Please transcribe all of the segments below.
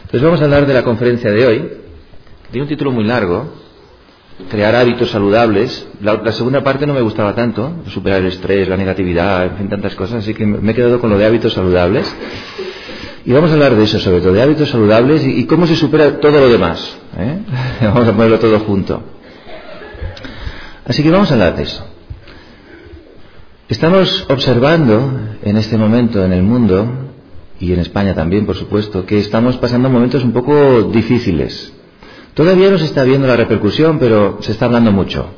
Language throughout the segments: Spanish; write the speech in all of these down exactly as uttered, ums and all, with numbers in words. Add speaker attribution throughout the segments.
Speaker 1: Entonces vamos a hablar de la conferencia de hoy, que tiene un título muy largo, crear hábitos saludables. La, la segunda parte no me gustaba tanto, superar el estrés, la negatividad, en fin, tantas cosas, así que me he quedado con lo de hábitos saludables. Y vamos a hablar de eso, sobre todo, de hábitos saludables y, y cómo se supera todo lo demás, ¿eh? Vamos a ponerlo todo junto. Así que vamos a hablar de eso. Estamos observando en este momento en el mundo, y en España también, por supuesto, que estamos pasando momentos un poco difíciles. Todavía no se está viendo la repercusión, pero se está hablando mucho.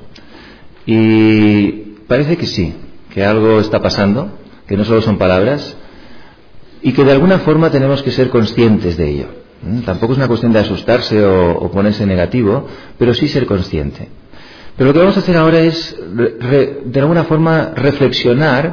Speaker 1: Y parece que sí, que algo está pasando, que no solo son palabras, y que de alguna forma tenemos que ser conscientes de ello. ¿Mm? Tampoco es una cuestión de asustarse o, o ponerse negativo, pero sí ser consciente. Pero lo que vamos a hacer ahora es, re, de alguna forma, reflexionar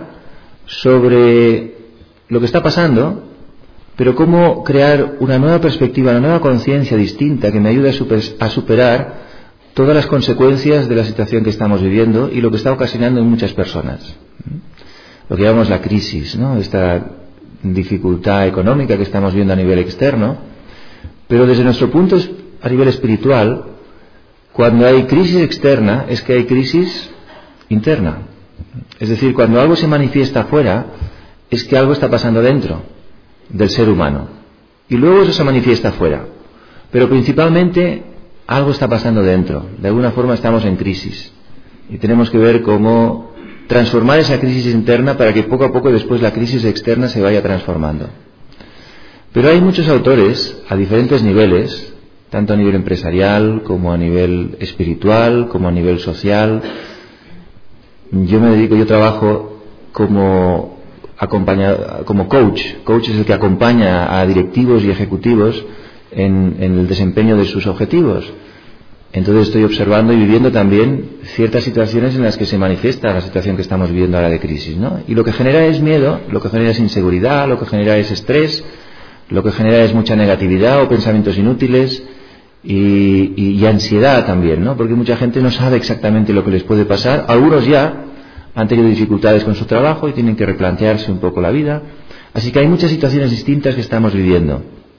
Speaker 1: sobre lo que está pasando, pero cómo crear una nueva perspectiva, una nueva conciencia distinta que me ayude a, super, a superar todas las consecuencias de la situación que estamos viviendo y lo que está ocasionando en muchas personas. Lo que llamamos la crisis, ¿no? Esta dificultad económica que estamos viendo a nivel externo, pero desde nuestro punto a nivel espiritual, cuando hay crisis externa es que hay crisis interna. Es decir, cuando algo se manifiesta afuera es que algo está pasando dentro del ser humano y luego eso se manifiesta afuera, pero principalmente algo está pasando dentro. De alguna forma estamos en crisis y tenemos que ver cómo transformar esa crisis interna para que poco a poco después la crisis externa se vaya transformando. Pero hay muchos autores a diferentes niveles, tanto a nivel empresarial como a nivel espiritual, como a nivel social. Yo me dedico, yo trabajo como acompaña, como coach. Coach es el que acompaña a directivos y ejecutivos en, en el desempeño de sus objetivos. Entonces estoy observando y viviendo también ciertas situaciones en las que se manifiesta la situación que estamos viviendo ahora de crisis, ¿no? Y lo que genera es miedo, lo que genera es inseguridad, lo que genera es estrés, lo que genera es mucha negatividad o pensamientos inútiles y, y, y ansiedad también, ¿no? Porque mucha gente no sabe exactamente lo que les puede pasar. Algunos ya han tenido dificultades con su trabajo y tienen que replantearse un poco la vida. Así que hay muchas situaciones distintas que estamos viviendo.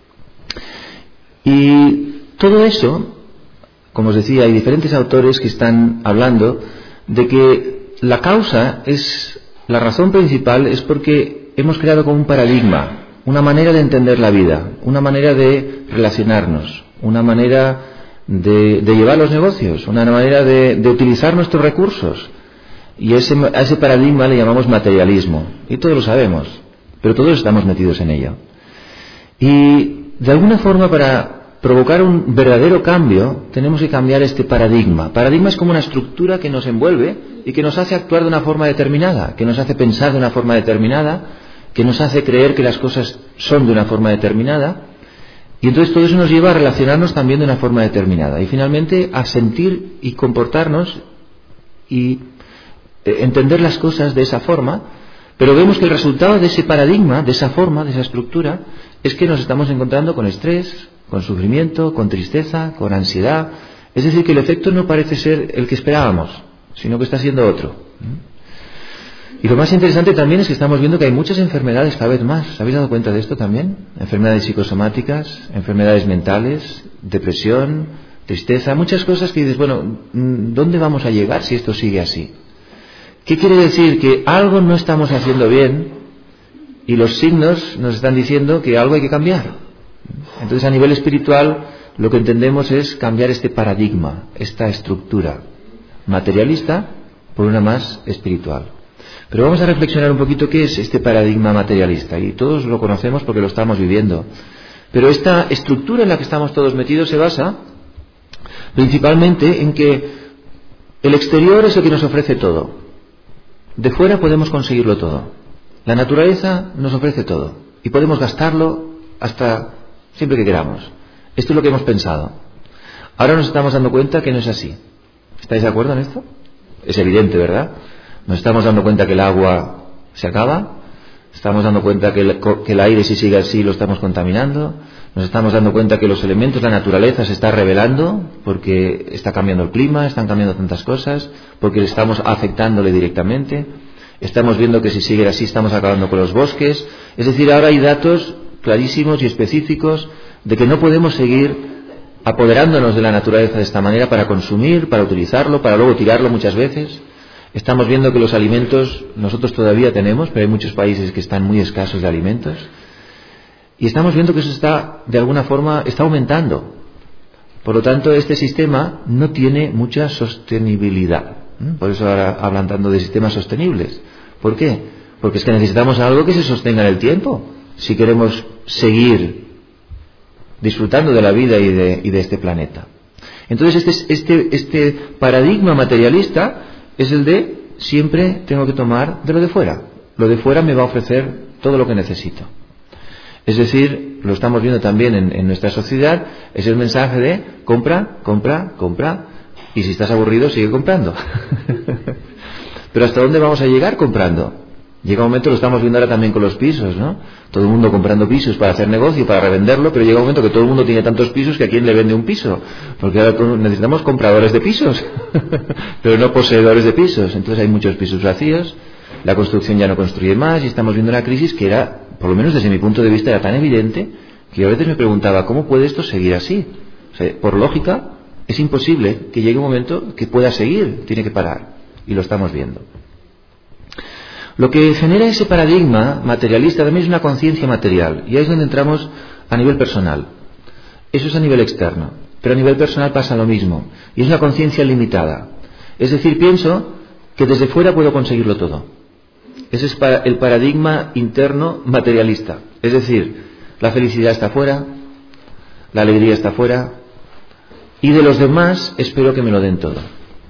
Speaker 1: Y todo eso, como os decía, hay diferentes autores que están hablando de que la causa es, la razón principal es porque hemos creado como un paradigma, una manera de entender la vida, una manera de relacionarnos, una manera de, de llevar los negocios, una manera de, de utilizar nuestros recursos. Y ese, a ese paradigma le llamamos materialismo. Y todos lo sabemos, pero todos estamos metidos en ello. Y de alguna forma, para provocar un verdadero cambio, tenemos que cambiar este paradigma. Paradigma es como una estructura que nos envuelve y que nos hace actuar de una forma determinada, que nos hace pensar de una forma determinada, que nos hace creer que las cosas son de una forma determinada. Y entonces todo eso nos lleva a relacionarnos también de una forma determinada. Y finalmente a sentir y comportarnos y entender las cosas de esa forma. Pero vemos que el resultado de ese paradigma, de esa forma, de esa estructura, es que nos estamos encontrando con estrés, con sufrimiento, con tristeza, con ansiedad. Es decir, que el efecto no parece ser el que esperábamos, sino que está siendo otro. Y lo más interesante también es que estamos viendo que hay muchas enfermedades cada vez más. ¿Os habéis dado cuenta de esto también? Enfermedades psicosomáticas, enfermedades mentales, depresión, tristeza, muchas cosas que dices, bueno, ¿dónde vamos a llegar si esto sigue así? ¿Qué quiere decir? Que algo no estamos haciendo bien y los signos nos están diciendo que algo hay que cambiar. Entonces, a nivel espiritual, lo que entendemos es cambiar este paradigma, esta estructura materialista por una más espiritual. Pero vamos a reflexionar un poquito qué es este paradigma materialista. Y todos lo conocemos porque lo estamos viviendo. Pero esta estructura en la que estamos todos metidos se basa principalmente en que el exterior es el que nos ofrece todo. De fuera podemos conseguirlo todo. La naturaleza nos ofrece todo y podemos gastarlo hasta siempre que queramos. Esto es lo que hemos pensado. Ahora nos estamos dando cuenta que no es así. ¿Estáis de acuerdo en esto? Es evidente, ¿verdad? Nos estamos dando cuenta que el agua se acaba. Estamos dando cuenta que el, que el aire, si sigue así, lo estamos contaminando. Nos estamos dando cuenta que los elementos de la naturaleza se están revelando porque está cambiando el clima, están cambiando tantas cosas, porque le estamos afectándole directamente. Estamos viendo que si sigue así estamos acabando con los bosques. Es decir, ahora hay datos clarísimos y específicos de que no podemos seguir apoderándonos de la naturaleza de esta manera para consumir, para utilizarlo, para luego tirarlo muchas veces. Estamos viendo que los alimentos nosotros todavía tenemos, pero hay muchos países que están muy escasos de alimentos. Y estamos viendo que eso está, de alguna forma, está aumentando. Por lo tanto, este sistema no tiene mucha sostenibilidad. Por eso ahora hablan tanto de sistemas sostenibles. ¿Por qué? Porque es que necesitamos algo que se sostenga en el tiempo. Si queremos seguir disfrutando de la vida y de, y de este planeta. Entonces este, este, este paradigma materialista es el de siempre tengo que tomar de lo de fuera. Lo de fuera me va a ofrecer todo lo que necesito. Es decir, lo estamos viendo también en, en nuestra sociedad, es el mensaje de compra, compra, compra, y si estás aburrido sigue comprando. Pero ¿hasta dónde vamos a llegar comprando? Llega un momento, lo estamos viendo ahora también con los pisos, ¿no? Todo el mundo comprando pisos para hacer negocio, para revenderlo, pero llega un momento que todo el mundo tiene tantos pisos que a quién le vende un piso. Porque ahora necesitamos compradores de pisos, pero no poseedores de pisos. Entonces hay muchos pisos vacíos, la construcción ya no construye más y estamos viendo una crisis que era, por lo menos desde mi punto de vista, era tan evidente que yo a veces me preguntaba, ¿cómo puede esto seguir así? O sea, por lógica, es imposible que llegue un momento que pueda seguir, tiene que parar. Y lo estamos viendo. Lo que genera ese paradigma materialista también es una conciencia material, y ahí es donde entramos a nivel personal. Eso es a nivel externo, pero a nivel personal pasa lo mismo, y es una conciencia limitada. Es decir, pienso que desde fuera puedo conseguirlo todo. Ese es el paradigma interno materialista. Es decir, la felicidad está fuera, la alegría está fuera, y de los demás espero que me lo den todo.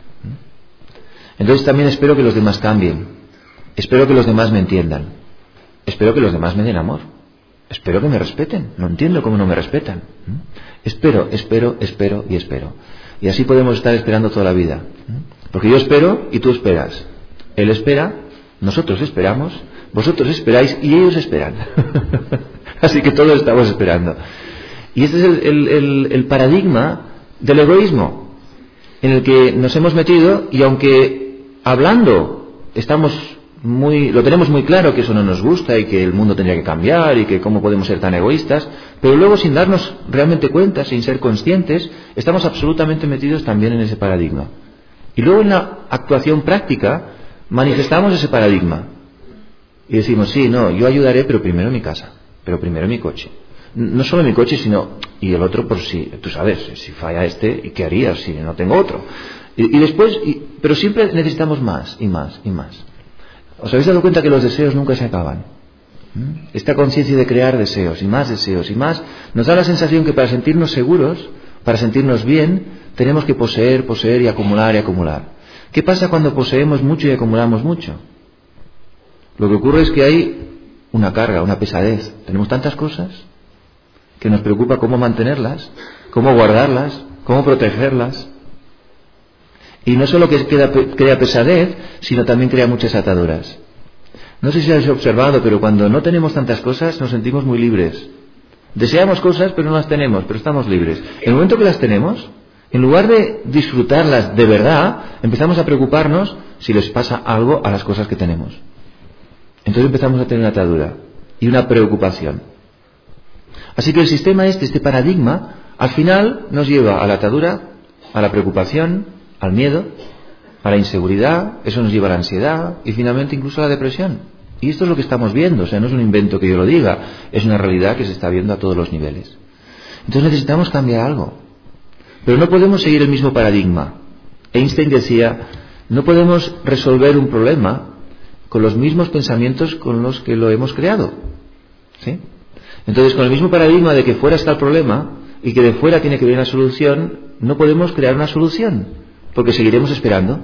Speaker 1: Entonces también espero que los demás cambien. Espero que los demás me entiendan. Espero que los demás me den amor. Espero que me respeten. No entiendo cómo no me respetan. Espero, espero, espero y espero. Y así podemos estar esperando toda la vida. Porque yo espero y tú esperas. Él espera, nosotros esperamos, vosotros esperáis y ellos esperan. Así que todos estamos esperando. Y este es el, el, el, el paradigma del egoísmo en el que nos hemos metido, y aunque hablando estamos muy, lo tenemos muy claro que eso no nos gusta y que el mundo tendría que cambiar y que cómo podemos ser tan egoístas, pero luego sin darnos realmente cuenta, sin ser conscientes, estamos absolutamente metidos también en ese paradigma. Y luego en la actuación práctica manifestamos ese paradigma y decimos, sí, no, yo ayudaré, pero primero mi casa, pero primero mi coche. No solo mi coche, sino, y el otro por si, tú sabes, si falla este, ¿y qué harías si no tengo otro? Y, y después, y, pero siempre necesitamos más y más y más. ¿Os habéis dado cuenta que los deseos nunca se acaban? ¿Mm? Esta conciencia de crear deseos y más deseos y más nos da la sensación que para sentirnos seguros, para sentirnos bien, tenemos que poseer, poseer y acumular y acumular. ¿Qué pasa cuando poseemos mucho y acumulamos mucho? Lo que ocurre es que hay una carga, una pesadez. Tenemos tantas cosas que nos preocupa cómo mantenerlas, cómo guardarlas, cómo protegerlas. Y no solo que crea, crea pesadez, sino también crea muchas ataduras. No sé si habéis observado, pero cuando no tenemos tantas cosas nos sentimos muy libres. Deseamos cosas, pero no las tenemos, pero estamos libres. En el momento que las tenemos, en lugar de disfrutarlas de verdad, empezamos a preocuparnos si les pasa algo a las cosas que tenemos. Entonces empezamos a tener una atadura y una preocupación. Así que el sistema este, este paradigma, al final nos lleva a la atadura, a la preocupación, al miedo, a la inseguridad, eso nos lleva a la ansiedad y finalmente incluso a la depresión. Y esto es lo que estamos viendo, o sea, no es un invento que yo lo diga, es una realidad que se está viendo a todos los niveles. Entonces necesitamos cambiar algo, pero no podemos seguir el mismo paradigma. Einstein decía, no podemos resolver un problema con los mismos pensamientos con los que lo hemos creado, ¿sí? Entonces, con el mismo paradigma de que fuera está el problema y que de fuera tiene que venir una solución, no podemos crear una solución, porque seguiremos esperando.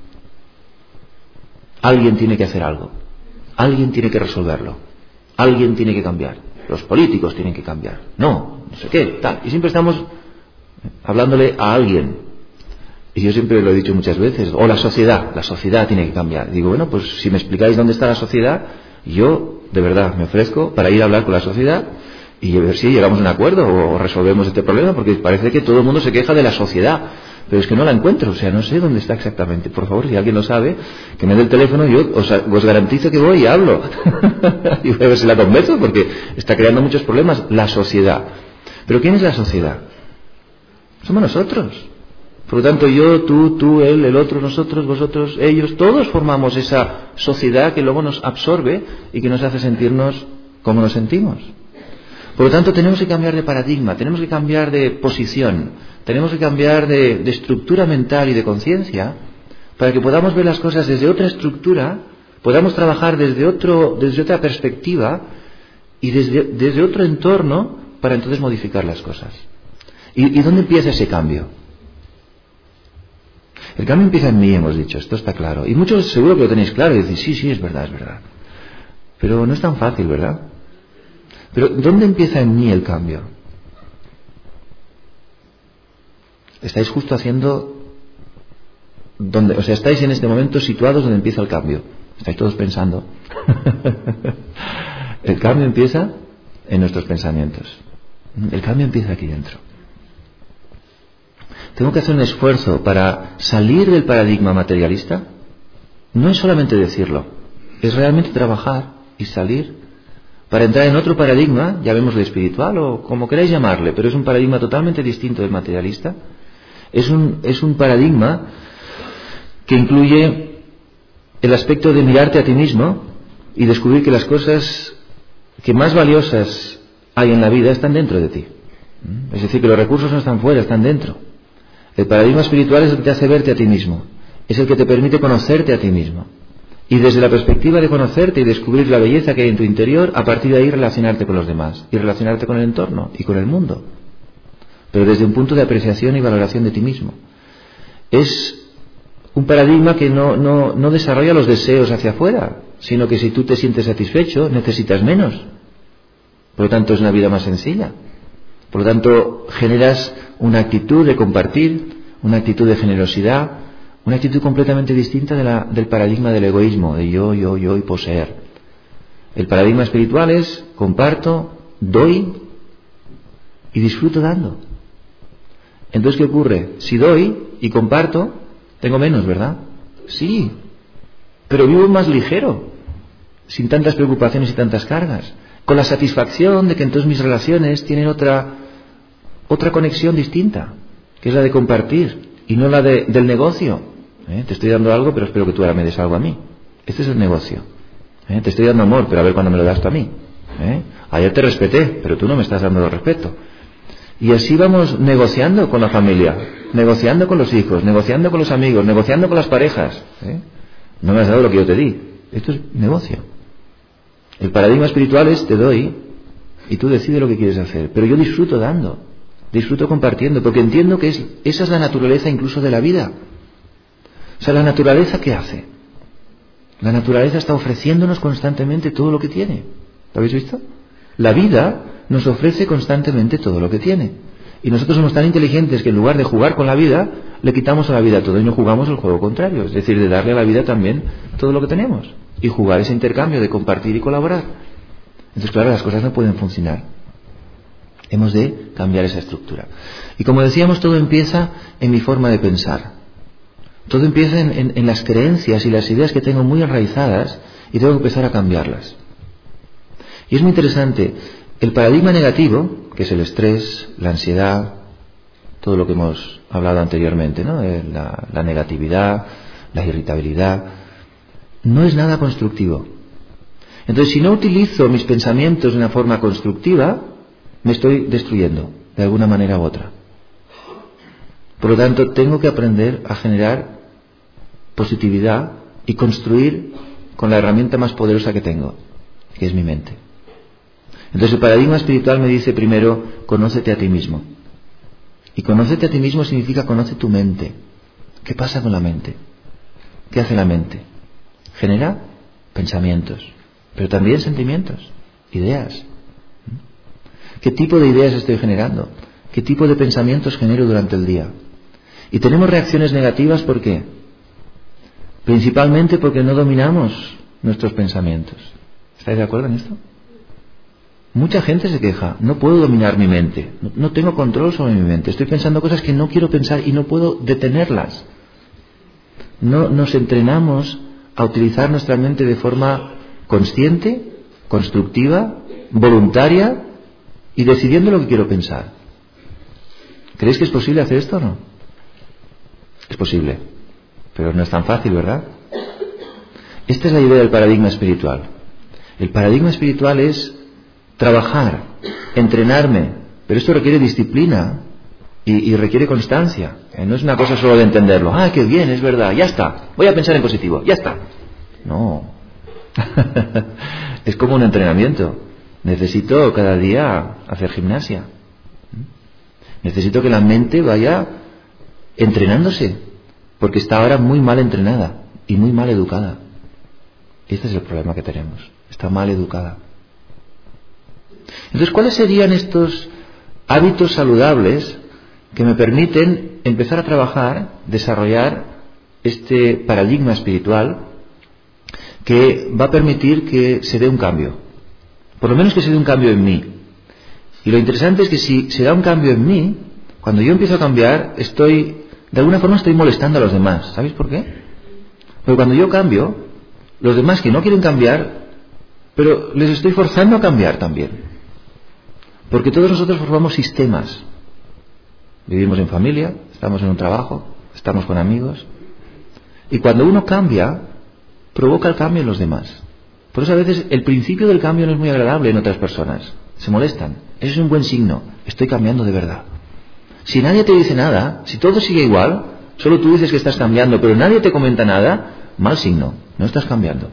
Speaker 1: Alguien tiene que hacer algo, alguien tiene que resolverlo, alguien tiene que cambiar, los políticos tienen que cambiar, no, no sé qué, tal, y siempre estamos hablándole a alguien. Y yo siempre lo he dicho muchas veces, o la sociedad, la sociedad tiene que cambiar. Digo, bueno, pues si me explicáis dónde está la sociedad, yo de verdad me ofrezco para ir a hablar con la sociedad y ver si llegamos a un acuerdo o resolvemos este problema, porque parece que todo el mundo se queja de la sociedad, pero es que no la encuentro, o sea, no sé dónde está exactamente. Por favor, si alguien lo sabe, que me dé el teléfono, yo os, os garantizo que voy y hablo y voy a ver si la convenzo, porque está creando muchos problemas la sociedad. Pero ¿quién es la sociedad? Somos nosotros. Por lo tanto, yo, tú, tú, él, el otro, nosotros, vosotros, ellos, todos formamos esa sociedad que luego nos absorbe y que nos hace sentirnos como nos sentimos. Por lo tanto, tenemos que cambiar de paradigma, tenemos que cambiar de posición, tenemos que cambiar de, de estructura mental y de conciencia para que podamos ver las cosas desde otra estructura, podamos trabajar desde, otro, desde otra perspectiva y desde, desde otro entorno para entonces modificar las cosas. ¿Y, y dónde empieza ese cambio? El cambio empieza en mí, hemos dicho, esto está claro. Y muchos seguro que lo tenéis claro y decís, sí, sí, es verdad, es verdad. Pero no es tan fácil, ¿verdad? Pero ¿dónde empieza en mí el cambio? Estáis justo haciendo, donde, o sea, estáis en este momento situados donde empieza el cambio. Estáis todos pensando. El cambio empieza en nuestros pensamientos. El cambio empieza aquí dentro. Tengo que hacer un esfuerzo para salir del paradigma materialista. No es solamente decirlo, es realmente trabajar y salir para entrar en otro paradigma, llamémosle espiritual o como queráis llamarle, pero es un paradigma totalmente distinto del materialista. Es un, es un paradigma que incluye el aspecto de mirarte a ti mismo y descubrir que las cosas que más valiosas hay en la vida están dentro de ti. Es decir, que los recursos no están fuera, están dentro. El paradigma espiritual es el que te hace verte a ti mismo, es el que te permite conocerte a ti mismo. Y desde la perspectiva de conocerte y descubrir la belleza que hay en tu interior, a partir de ahí relacionarte con los demás y relacionarte con el entorno y con el mundo. Pero desde un punto de apreciación y valoración de ti mismo. Es un paradigma que no, no, no desarrolla los deseos hacia afuera, sino que si tú te sientes satisfecho, necesitas menos. Por lo tanto, es una vida más sencilla. Por lo tanto, generas una actitud de compartir, una actitud de generosidad, una actitud completamente distinta de la, del paradigma del egoísmo, de yo, yo, yo y poseer. El paradigma espiritual es comparto, doy y disfruto dando. Entonces, ¿qué ocurre? Si doy y comparto, tengo menos, ¿verdad? Sí, pero vivo más ligero, sin tantas preocupaciones y tantas cargas, con la satisfacción de que entonces mis relaciones tienen otra, otra conexión distinta, que es la de compartir y no la de, del negocio. ¿Eh? Te estoy dando algo, pero espero que tú ahora me des algo a mí. Este es el negocio. ¿Eh? Te estoy dando amor, pero a ver cuándo me lo das tú a mí. ¿Eh? Ayer te respeté, pero tú no me estás dando el respeto. Y así vamos negociando con la familia, negociando con los hijos, negociando con los amigos, negociando con las parejas. ¿Eh? No me has dado lo que yo te di. Esto es negocio. El paradigma espiritual es te doy y tú decides lo que quieres hacer. Pero yo disfruto dando, disfruto compartiendo, porque entiendo que es, esa es la naturaleza incluso de la vida. O sea, la naturaleza, ¿qué hace? La naturaleza está ofreciéndonos constantemente todo lo que tiene. ¿Lo habéis visto? La vida nos ofrece constantemente todo lo que tiene. Y nosotros somos tan inteligentes que en lugar de jugar con la vida, le quitamos a la vida todo y no jugamos el juego contrario. Es decir, de darle a la vida también todo lo que tenemos. Y jugar ese intercambio de compartir y colaborar. Entonces, claro, las cosas no pueden funcionar. Hemos de cambiar esa estructura. Y como decíamos, todo empieza en mi forma de pensar. Todo empieza en, en, en las creencias y las ideas que tengo muy enraizadas y tengo que empezar a cambiarlas. Y es muy interesante. El paradigma negativo, que es el estrés, la ansiedad, todo lo que hemos hablado anteriormente, ¿no? La, la negatividad, la irritabilidad, no es nada constructivo. Entonces, si no utilizo mis pensamientos de una forma constructiva, me estoy destruyendo de alguna manera u otra. Por lo tanto, tengo que aprender a generar positividad y construir con la herramienta más poderosa que tengo, que es mi mente. Entonces, el paradigma espiritual me dice primero, conócete a ti mismo. Y conócete a ti mismo significa conoce tu mente. ¿Qué pasa con la mente? ¿Qué hace la mente? Genera pensamientos, pero también sentimientos, ideas. ¿Qué tipo de ideas estoy generando? ¿Qué tipo de pensamientos genero durante el día? Y tenemos reacciones negativas, ¿por qué? Principalmente porque no dominamos nuestros pensamientos. ¿Estáis de acuerdo en esto? Mucha gente se queja, no puedo dominar mi mente, no, no tengo control sobre mi mente, estoy pensando cosas que no quiero pensar y no puedo detenerlas. No nos entrenamos a utilizar nuestra mente de forma consciente, constructiva, voluntaria y decidiendo lo que quiero pensar. ¿Creéis que es posible hacer esto o no? Es posible, pero no es tan fácil, ¿verdad? Esta es la idea del paradigma espiritual. El paradigma espiritual es trabajar, entrenarme, pero esto requiere disciplina y, y requiere constancia. ¿eh? No es una cosa solo de entenderlo. Ah, qué bien, es verdad, ya está. Voy a pensar en positivo, ya está. No. Es como un entrenamiento. Necesito cada día hacer gimnasia. Necesito que la mente vaya entrenándose, porque está ahora muy mal entrenada y muy mal educada. Este es el problema que tenemos. Está mal educada. Entonces, ¿cuáles serían estos hábitos saludables que me permiten empezar a trabajar, desarrollar este paradigma espiritual que va a permitir que se dé un cambio? Por lo menos que se dé un cambio en mí. Y lo interesante es que si se da un cambio en mí, cuando yo empiezo a cambiar, estoy, de alguna forma estoy molestando a los demás. ¿Sabéis por qué? Porque cuando yo cambio, los demás que no quieren cambiar, pero les estoy forzando a cambiar también. Porque todos nosotros formamos sistemas. Vivimos en familia, estamos en un trabajo, estamos con amigos. Y cuando uno cambia, provoca el cambio en los demás. Por eso a veces el principio del cambio no es muy agradable en otras personas. Se molestan. Eso es un buen signo. Estoy cambiando de verdad. Si nadie te dice nada, si todo sigue igual, solo tú dices que estás cambiando, pero nadie te comenta nada, mal signo. No estás cambiando.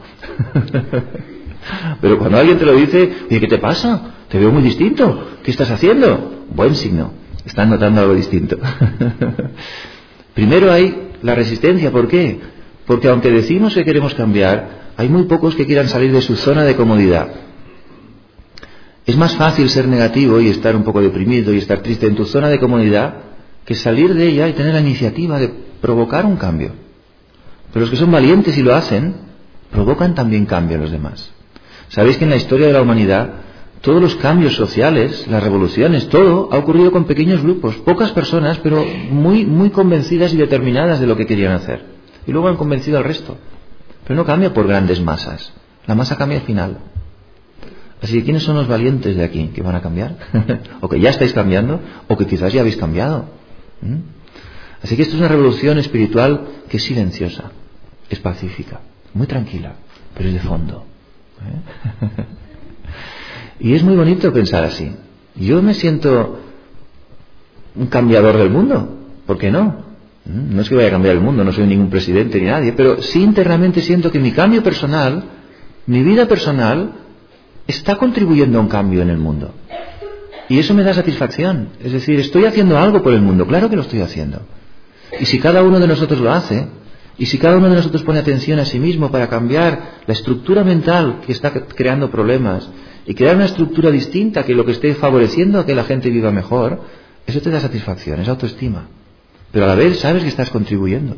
Speaker 1: Pero cuando alguien te lo dice, oye, ¿qué te pasa? Te veo muy distinto. ¿Qué estás haciendo? Buen signo. Están notando algo distinto. Primero hay la resistencia. ¿Por qué? Porque aunque decimos que queremos cambiar, hay muy pocos que quieran salir de su zona de comodidad. Es más fácil ser negativo y estar un poco deprimido y estar triste en tu zona de comodidad que salir de ella y tener la iniciativa de provocar un cambio. Pero los que son valientes y lo hacen, provocan también cambio en los demás. Sabéis que en la historia de la humanidad, todos los cambios sociales, las revoluciones, todo ha ocurrido con pequeños grupos, pocas personas, pero muy, muy convencidas y determinadas de lo que querían hacer. Y luego han convencido al resto. Pero no cambia por grandes masas. La masa cambia al final. Así que ¿quiénes son los valientes de aquí que van a cambiar? O que ya estáis cambiando, o que quizás ya habéis cambiado. ¿Mm? Así que esto es una revolución espiritual que es silenciosa, es pacífica, muy tranquila, pero es de fondo. ¿Eh? Y es muy bonito pensar así. Yo me siento un cambiador del mundo, ¿por qué no? No es que vaya a cambiar el mundo, no soy ningún presidente ni nadie, pero sí internamente siento que mi cambio personal, mi vida personal, está contribuyendo a un cambio en el mundo. Y eso me da satisfacción. Es decir, estoy haciendo algo por el mundo, claro que lo estoy haciendo. Y si cada uno de nosotros lo hace, y si cada uno de nosotros pone atención a sí mismo para cambiar la estructura mental que está creando problemas y crear una estructura distinta que lo que esté favoreciendo a que la gente viva mejor, eso te da satisfacción, es autoestima. Pero a la vez sabes que estás contribuyendo.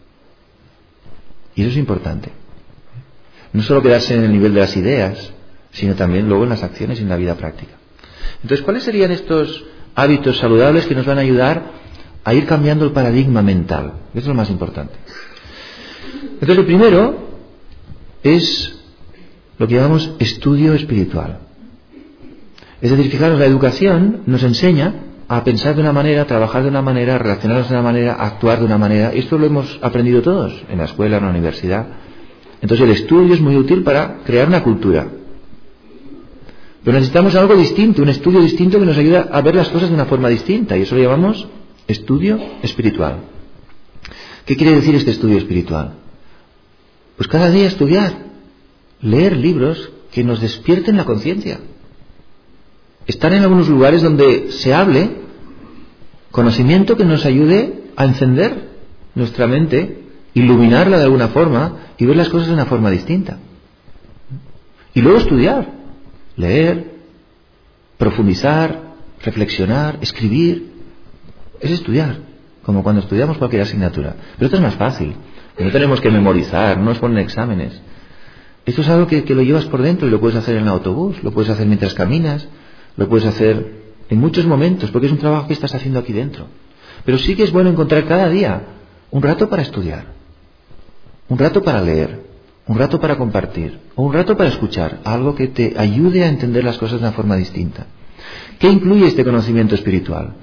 Speaker 1: Y eso es importante. No solo quedarse en el nivel de las ideas, sino también luego en las acciones y en la vida práctica. Entonces, ¿cuáles serían estos hábitos saludables que nos van a ayudar a ir cambiando el paradigma mental? Eso es lo más importante. Entonces, el primero es lo que llamamos estudio espiritual. Es decir, fijaros, la educación nos enseña a pensar de una manera, a trabajar de una manera, a relacionarnos de una manera, a actuar de una manera. Esto lo hemos aprendido todos, en la escuela, en la universidad. Entonces, el estudio es muy útil para crear una cultura. Pero necesitamos algo distinto, un estudio distinto que nos ayude a ver las cosas de una forma distinta. Y eso lo llamamos estudio espiritual. ¿Qué quiere decir este estudio espiritual? Pues cada día estudiar, leer libros que nos despierten la conciencia. Estar en algunos lugares donde se hable conocimiento que nos ayude a encender nuestra mente, iluminarla de alguna forma y ver las cosas de una forma distinta. Y luego estudiar, leer, profundizar, reflexionar, escribir. Es estudiar, como cuando estudiamos cualquier asignatura. Pero esto es más fácil. No tenemos que memorizar, no nos ponen exámenes. Esto es algo que, que lo llevas por dentro y lo puedes hacer en el autobús, lo puedes hacer mientras caminas, lo puedes hacer en muchos momentos, porque es un trabajo que estás haciendo aquí dentro. Pero sí que es bueno encontrar cada día un rato para estudiar, un rato para leer, un rato para compartir, o un rato para escuchar algo que te ayude a entender las cosas de una forma distinta. ¿Qué incluye este conocimiento espiritual?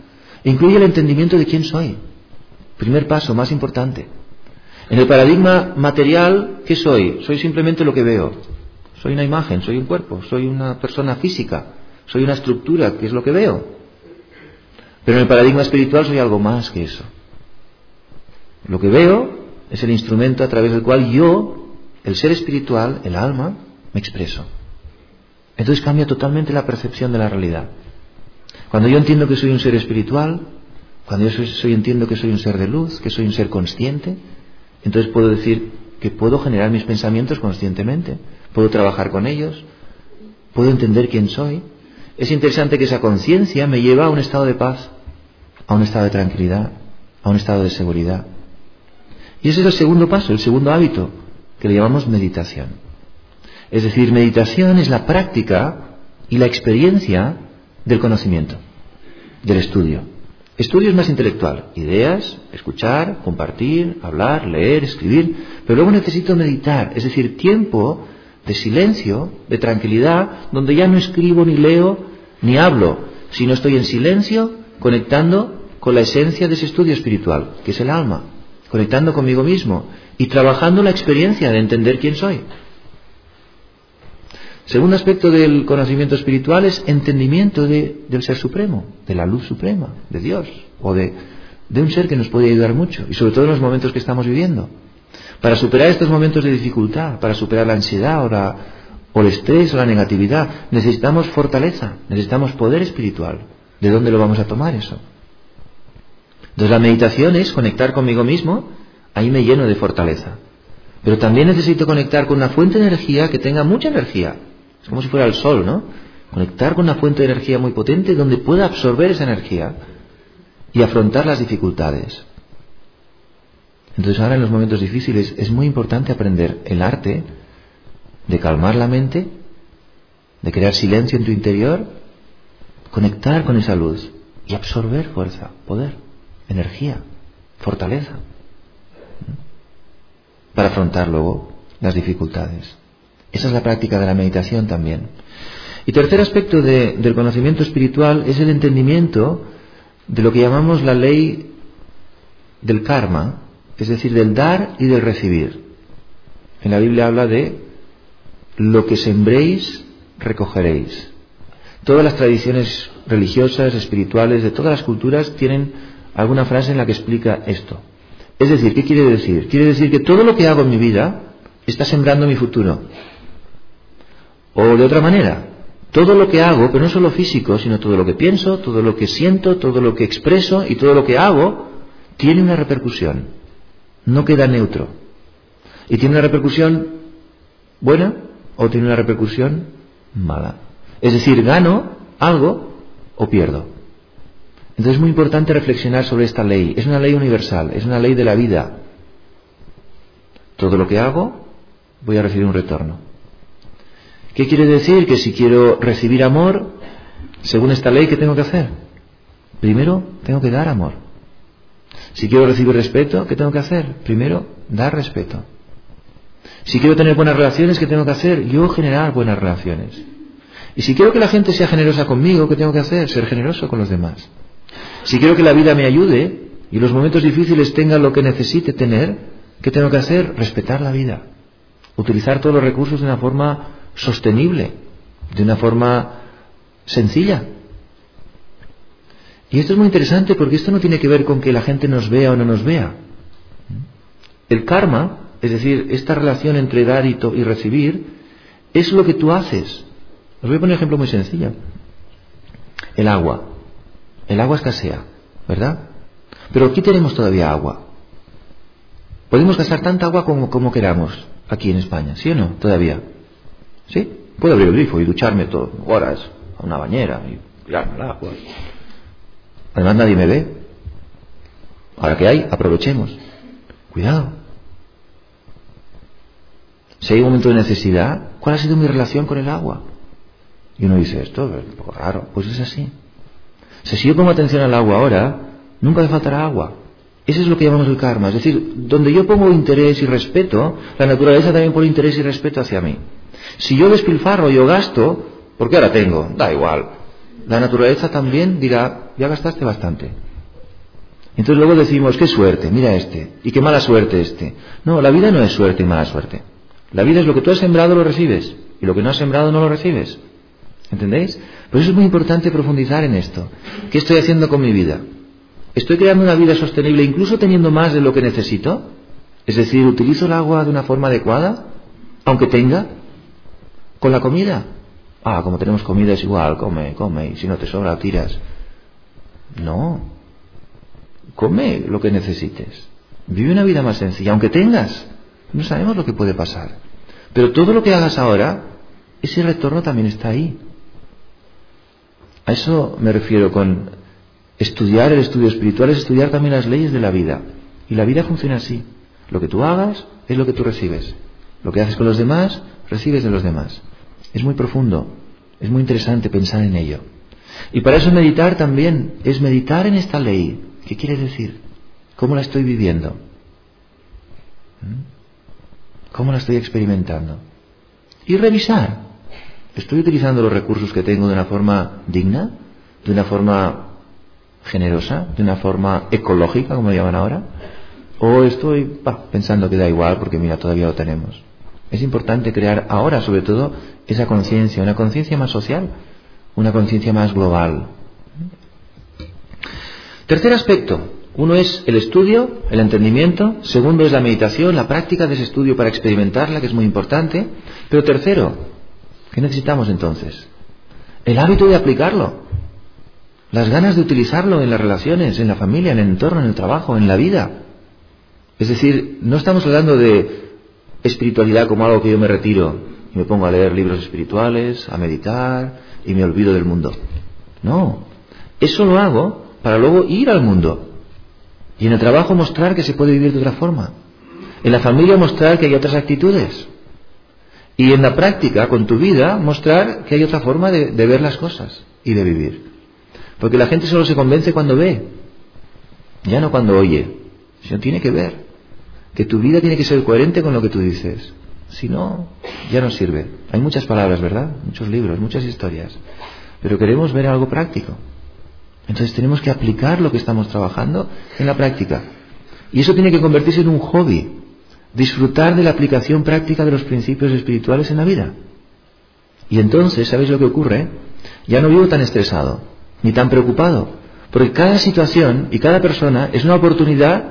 Speaker 1: Incluye el entendimiento de quién soy. Primer paso, más importante. En el paradigma material, ¿qué soy? Soy simplemente lo que veo. Soy una imagen, soy un cuerpo, soy una persona física, soy una estructura, que es lo que veo. Pero en el paradigma espiritual soy algo más que eso. Lo que veo es el instrumento a través del cual yo, el ser espiritual, el alma, me expreso. Entonces cambia totalmente la percepción de la realidad. Cuando yo entiendo que soy un ser espiritual, cuando yo soy, soy, entiendo que soy un ser de luz, que soy un ser consciente, entonces puedo decir que puedo generar mis pensamientos conscientemente, puedo trabajar con ellos, puedo entender quién soy. Es interesante que esa conciencia me lleva a un estado de paz, a un estado de tranquilidad, a un estado de seguridad. Y ese es el segundo paso, el segundo hábito, que le llamamos meditación. Es decir, meditación es la práctica y la experiencia del conocimiento, del estudio. Estudio es más intelectual, ideas, escuchar, compartir, hablar, leer, escribir, pero luego necesito meditar, es decir, tiempo de silencio, de tranquilidad, donde ya no escribo, ni leo, ni hablo, sino estoy en silencio, conectando con la esencia de ese estudio espiritual, que es el alma, conectando conmigo mismo y trabajando la experiencia de entender quién soy. Segundo aspecto del conocimiento espiritual es entendimiento de, del Ser Supremo, de la luz suprema, de Dios, o de, de un ser que nos puede ayudar mucho, y sobre todo en los momentos que estamos viviendo. Para superar estos momentos de dificultad, para superar la ansiedad o, la, o el estrés o la negatividad, necesitamos fortaleza, necesitamos poder espiritual. ¿De dónde lo vamos a tomar eso? Entonces la meditación es conectar conmigo mismo, ahí me lleno de fortaleza. Pero también necesito conectar con una fuente de energía que tenga mucha energía. Es como si fuera el sol, ¿no? Conectar con una fuente de energía muy potente donde pueda absorber esa energía y afrontar las dificultades. Entonces ahora en los momentos difíciles es muy importante aprender el arte de calmar la mente, de crear silencio en tu interior, conectar con esa luz y absorber fuerza, poder, energía, fortaleza, para afrontar luego las dificultades. Esa es la práctica de la meditación también. Y tercer aspecto de, del conocimiento espiritual es el entendimiento de lo que llamamos la ley del karma, es decir, del dar y del recibir. En la Biblia habla de lo que sembréis, recogeréis. Todas las tradiciones religiosas, espirituales, de todas las culturas tienen alguna frase en la que explica esto. Es decir, ¿qué quiere decir? Quiere decir que todo lo que hago en mi vida está sembrando mi futuro. O de otra manera, todo lo que hago, pero no solo físico, sino todo lo que pienso, todo lo que siento, todo lo que expreso y todo lo que hago, tiene una repercusión. No queda neutro. Y tiene una repercusión buena o tiene una repercusión mala. Es decir, gano algo o pierdo. Entonces es muy importante reflexionar sobre esta ley. Es una ley universal, es una ley de la vida. Todo lo que hago, voy a recibir un retorno. ¿Qué quiere decir? Que si quiero recibir amor, según esta ley, ¿qué tengo que hacer? Primero, tengo que dar amor. Si quiero recibir respeto, ¿qué tengo que hacer? Primero, dar respeto. Si quiero tener buenas relaciones, ¿qué tengo que hacer? Yo generar buenas relaciones. Y si quiero que la gente sea generosa conmigo, ¿qué tengo que hacer? Ser generoso con los demás. Si quiero que la vida me ayude y los momentos difíciles tenga lo que necesite tener, ¿qué tengo que hacer? Respetar la vida. Utilizar todos los recursos de una forma sostenible, de una forma sencilla. Y esto es muy interesante porque esto no tiene que ver con que la gente nos vea o no nos vea. El karma, es decir, esta relación entre dar y, to- y recibir, es lo que tú haces. Os voy a poner un ejemplo muy sencillo. El agua. El agua escasea, ¿verdad? Pero aquí tenemos todavía agua. Podemos gastar tanta agua como, como queramos aquí en España, ¿sí o no? Todavía. ¿Sí? Puedo abrir el grifo y ducharme todo, horas, a una bañera y tirarme el agua. Además nadie me ve. Ahora que hay, aprovechemos. Cuidado. Si hay un momento de necesidad, ¿cuál ha sido mi relación con el agua? Y uno dice, esto es un poco raro. Pues es así. O sea, si yo pongo atención al agua ahora, nunca me faltará agua. Eso es lo que llamamos el karma. Es decir, donde yo pongo interés y respeto, la naturaleza también pone interés y respeto hacia mí. Si yo despilfarro, yo gasto, porque ahora tengo, da igual. La naturaleza también dirá, ya gastaste bastante. Entonces luego decimos, qué suerte, mira este, y qué mala suerte este. No, la vida no es suerte y mala suerte. La vida es lo que tú has sembrado, lo recibes, y lo que no has sembrado, no lo recibes. ¿Entendéis? Por eso es muy importante profundizar en esto. ¿Qué estoy haciendo con mi vida? ¿Estoy creando una vida sostenible incluso teniendo más de lo que necesito? Es decir, ¿utilizo el agua de una forma adecuada? Aunque tenga. ¿Con la comida? Ah, como tenemos comida es igual, come, come, y si no te sobra, tiras. No. Come lo que necesites. Vive una vida más sencilla, aunque tengas. No sabemos lo que puede pasar. Pero todo lo que hagas ahora, ese retorno también está ahí. A eso me refiero con estudiar el estudio espiritual, es estudiar también las leyes de la vida. Y la vida funciona así. Lo que tú hagas es lo que tú recibes. Lo que haces con los demás, recibes de los demás. Es muy profundo, es muy interesante pensar en ello. Y para eso meditar también, es meditar en esta ley. ¿Qué quiere decir? ¿Cómo la estoy viviendo? ¿Cómo la estoy experimentando? Y revisar. ¿Estoy utilizando los recursos que tengo de una forma digna? ¿De una forma generosa? ¿De una forma ecológica, como lo llaman ahora? ¿O estoy bah, pensando que da igual porque mira, todavía lo tenemos? Es importante crear ahora, sobre todo, esa conciencia, una conciencia más social, una conciencia más global. Tercer aspecto. Uno es el estudio, el entendimiento. Segundo es la meditación, la práctica de ese estudio para experimentarla, que es muy importante. Pero tercero, ¿qué necesitamos entonces? El hábito de aplicarlo. Las ganas de utilizarlo en las relaciones, en la familia, en el entorno, en el trabajo, en la vida. Es decir, no estamos hablando de espiritualidad como algo que yo me retiro y me pongo a leer libros espirituales, a meditar y me olvido del mundo. No, eso lo hago para luego ir al mundo y en el trabajo mostrar que se puede vivir de otra forma, en la familia mostrar que hay otras actitudes y en la práctica, con tu vida, mostrar que hay otra forma de, de ver las cosas y de vivir. Porque la gente solo se convence cuando ve, ya no cuando oye, sino tiene que ver. Que tu vida tiene que ser coherente con lo que tú dices. Si no, ya no sirve. Hay muchas palabras, ¿verdad? Muchos libros, muchas historias. Pero queremos ver algo práctico. Entonces tenemos que aplicar lo que estamos trabajando en la práctica. Y eso tiene que convertirse en un hobby. Disfrutar de la aplicación práctica de los principios espirituales en la vida. Y entonces, ¿sabéis lo que ocurre? Ya no vivo tan estresado, ni tan preocupado. Porque cada situación y cada persona es una oportunidad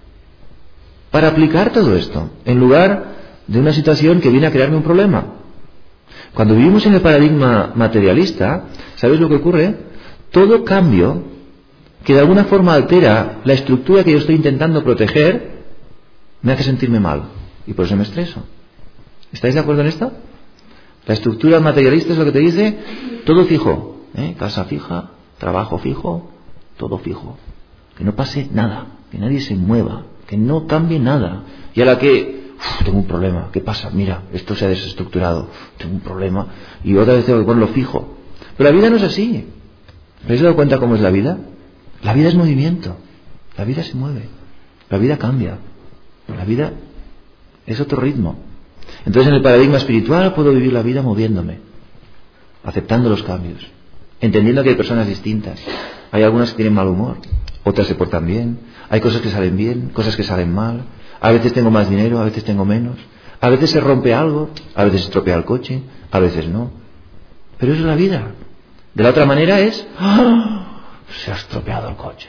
Speaker 1: para aplicar todo esto, en lugar de una situación que viene a crearme un problema. Cuando vivimos en el paradigma materialista, ¿sabéis lo que ocurre? Todo cambio que de alguna forma altera la estructura que yo estoy intentando proteger, me hace sentirme mal. Y por eso me estreso. ¿Estáis de acuerdo en esto? La estructura materialista es lo que te dice, todo fijo, ¿eh? Casa fija, trabajo fijo, todo fijo. Que no pase nada, que nadie se mueva, que no cambie nada. Y a la que, uf, tengo un problema, ¿qué pasa? Mira, esto se ha desestructurado, tengo un problema, y otra vez tengo que ponerlo fijo. Pero la vida no es así. ¿Habéis dado cuenta cómo es la vida? La vida es movimiento, la vida se mueve, la vida cambia, la vida es otro ritmo. Entonces en el paradigma espiritual puedo vivir la vida moviéndome, aceptando los cambios, entendiendo que hay personas distintas. Hay algunas que tienen mal humor, otras se portan bien, hay cosas que salen bien, cosas que salen mal, a veces tengo más dinero, a veces tengo menos, a veces se rompe algo, a veces se estropea el coche, a veces no. Pero eso es la vida. De la otra manera es, ¡ah! Se ha estropeado el coche,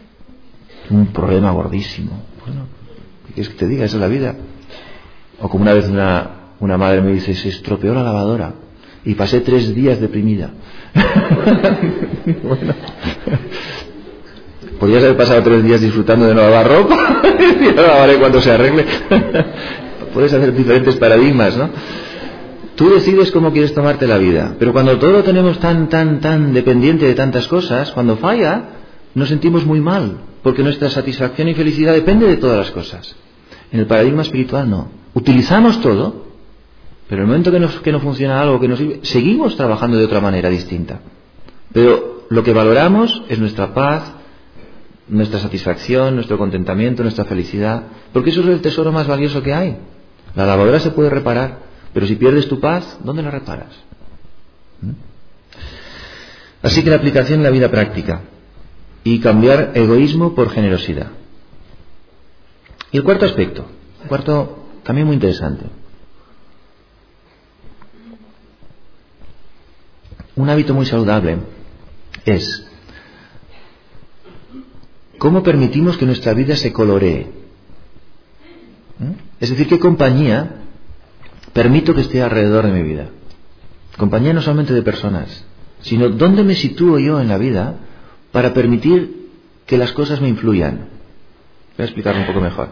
Speaker 1: un problema gordísimo. Bueno, ¿qué quieres que te diga? Esa es la vida. O como una vez una, una madre me dice, se estropeó la lavadora y pasé tres días deprimida. Bueno, podrías haber pasado tres días disfrutando de no lavar ropa y la lavaré cuando se arregle. Puedes hacer diferentes paradigmas, ¿no? Tú decides cómo quieres tomarte la vida, pero cuando todo lo tenemos tan, tan, tan dependiente de tantas cosas, cuando falla, nos sentimos muy mal, porque nuestra satisfacción y felicidad depende de todas las cosas. En el paradigma espiritual no. Utilizamos todo, pero en el momento que, nos, que no funciona algo que nos sirve, seguimos trabajando de otra manera distinta. Pero lo que valoramos es nuestra paz, nuestra satisfacción, nuestro contentamiento, nuestra felicidad, porque eso es el tesoro más valioso que hay. La lavadora se puede reparar, pero si pierdes tu paz, ¿dónde la reparas? ¿Mm? Así que la aplicación en la vida práctica. y cambiar egoísmo por generosidad. Y el cuarto aspecto, el cuarto también muy interesante. Un hábito muy saludable es cómo permitimos que nuestra vida se coloree. ¿Mm? Es decir, qué compañía permito que esté alrededor de mi vida. Compañía no solamente de personas, sino dónde me sitúo yo en la vida para permitir que las cosas me influyan. Voy a explicarlo un poco mejor.